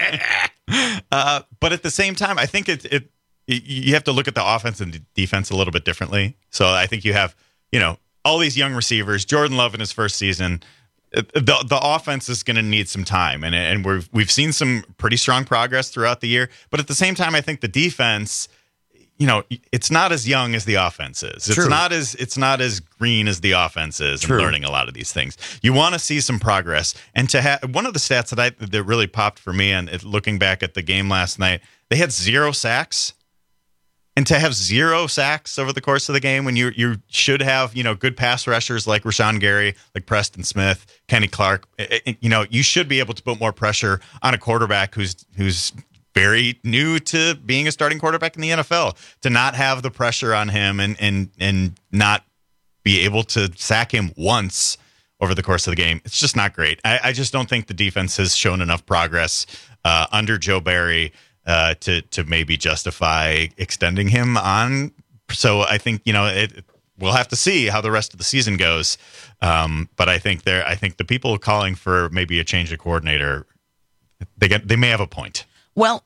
uh, but at the same time, I think it, it you have to look at the offense and the defense a little bit differently. So I think you have, you know, all these young receivers, Jordan Love in his first season. The the offense is going to need some time, and and we've we've seen some pretty strong progress throughout the year. But at the same time, I think the defense, you know, it's not as young as the offense is. It's True. not as it's not as green as the offense is. True. And learning a lot of these things, you want to see some progress. And to have one of the stats that I that really popped for me, and it, looking back at the game last night, they had zero sacks. And to have zero sacks over the course of the game, when you you should have, you know, good pass rushers like Rashawn Gary, like Preston Smith, Kenny Clark, it, it, you know, you should be able to put more pressure on a quarterback who's who's very new to being a starting quarterback in the N F L. To not have the pressure on him and and and not be able to sack him once over the course of the game, it's just not great. I, I just don't think the defense has shown enough progress uh, under Joe Barry Uh, to to maybe justify extending him on. So I think, you know, it, we'll have to see how the rest of the season goes. Um, but I think there, I think the people calling for maybe a change of coordinator, they get they may have a point. Well,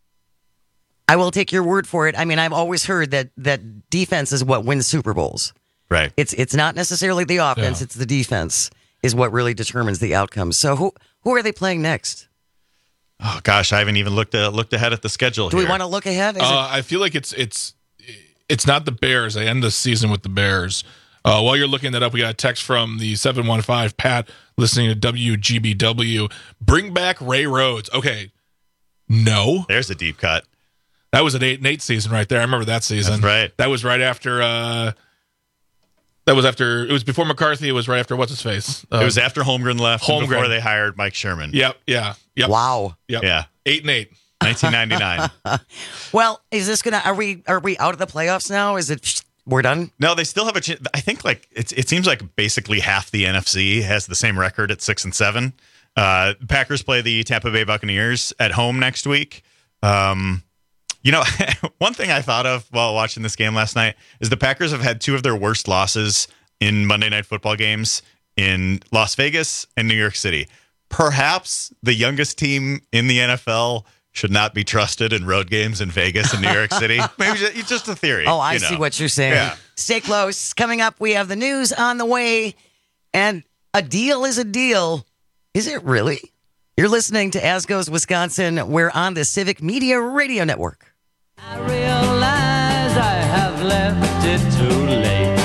I will take your word for it. I mean, I've always heard that that defense is what wins Super Bowls. Right. It's it's not necessarily the offense; Yeah. it's the defense is what really determines the outcome. So who who are they playing next? Oh gosh, I haven't even looked uh, looked ahead at the schedule. Do here. we want to look ahead? Is Uh, it- I feel like it's it's it's not the Bears. They end the season with the Bears. Uh, while you're looking that up, we got a text from the seven one five, Pat, listening to W G B W. Bring back Ray Rhodes. Okay. No. There's a deep cut. That was an eight and eight season right there. I remember that season. That's right. That was right after uh, that was after it was before McCarthy. It was right after what's his face? Uh, It was after Holmgren left, and Holmgren. before they hired Mike Sherman. Yep, yeah. Yep. Wow. Yep. Yeah. Eight and eight. nineteen ninety-nine. Well, is this gonna? Are we are we out of the playoffs now? Is it? We're done. No, they still have a chance. I think like it's, it seems like basically half the N F C has the same record at six and seven. Uh, Packers play the Tampa Bay Buccaneers at home next week. Um, you know, one thing I thought of while watching this game last night is the Packers have had two of their worst losses in Monday Night Football games in Las Vegas and New York City. Perhaps the youngest team in the N F L should not be trusted in road games in Vegas and New York City. Maybe just, it's just a theory. Oh, I you see know. what you're saying. Yeah. Stay close. Coming up, we have the news on the way, and a deal is a deal. Is it really? You're listening to As Goes Wisconsin. We're on the Civic Media Radio Network. I realize I have left it too late.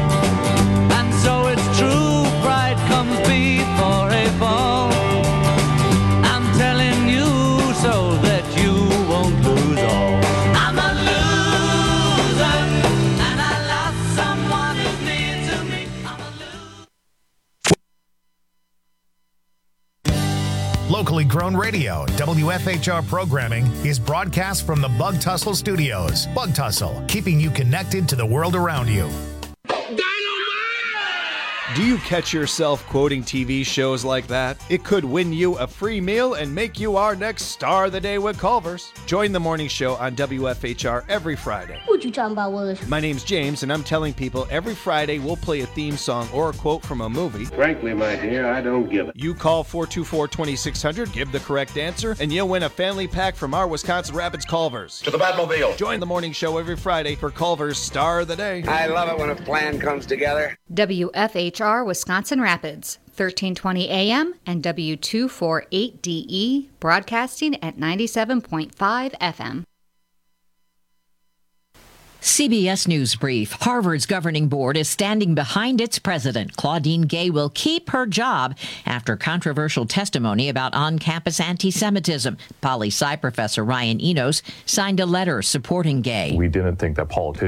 And so it's true, pride comes before a fall. I'm telling you so that you won't lose all. I'm a loser, and I lost someone who's near to me. I'm a Locally grown radio, W F H R programming is broadcast from the Bug Tussle Studios. Bug Tussle, keeping you connected to the world around you. Do you catch yourself quoting T V shows like that? It could win you a free meal and make you our next star of the day with Culver's. Join the morning show on W F H R every Friday. What you talking about, Willis? My name's James, and I'm telling people every Friday we'll play a theme song or a quote from a movie. Frankly, my dear, I don't give it. You call four two four, two six zero zero, give the correct answer, and you'll win a family pack from our Wisconsin Rapids Culver's. To the Batmobile. Join the morning show every Friday for Culver's Star of the Day. I love it when a plan comes together. W F H R Wisconsin Rapids, thirteen twenty A M and W two forty-eight D E, broadcasting at ninety-seven point five F M. C B S News Brief. Harvard's governing board is standing behind its president. Claudine Gay will keep her job after controversial testimony about on-campus anti-Semitism. Poli-sci professor Ryan Enos signed a letter supporting Gay. We didn't think that politicians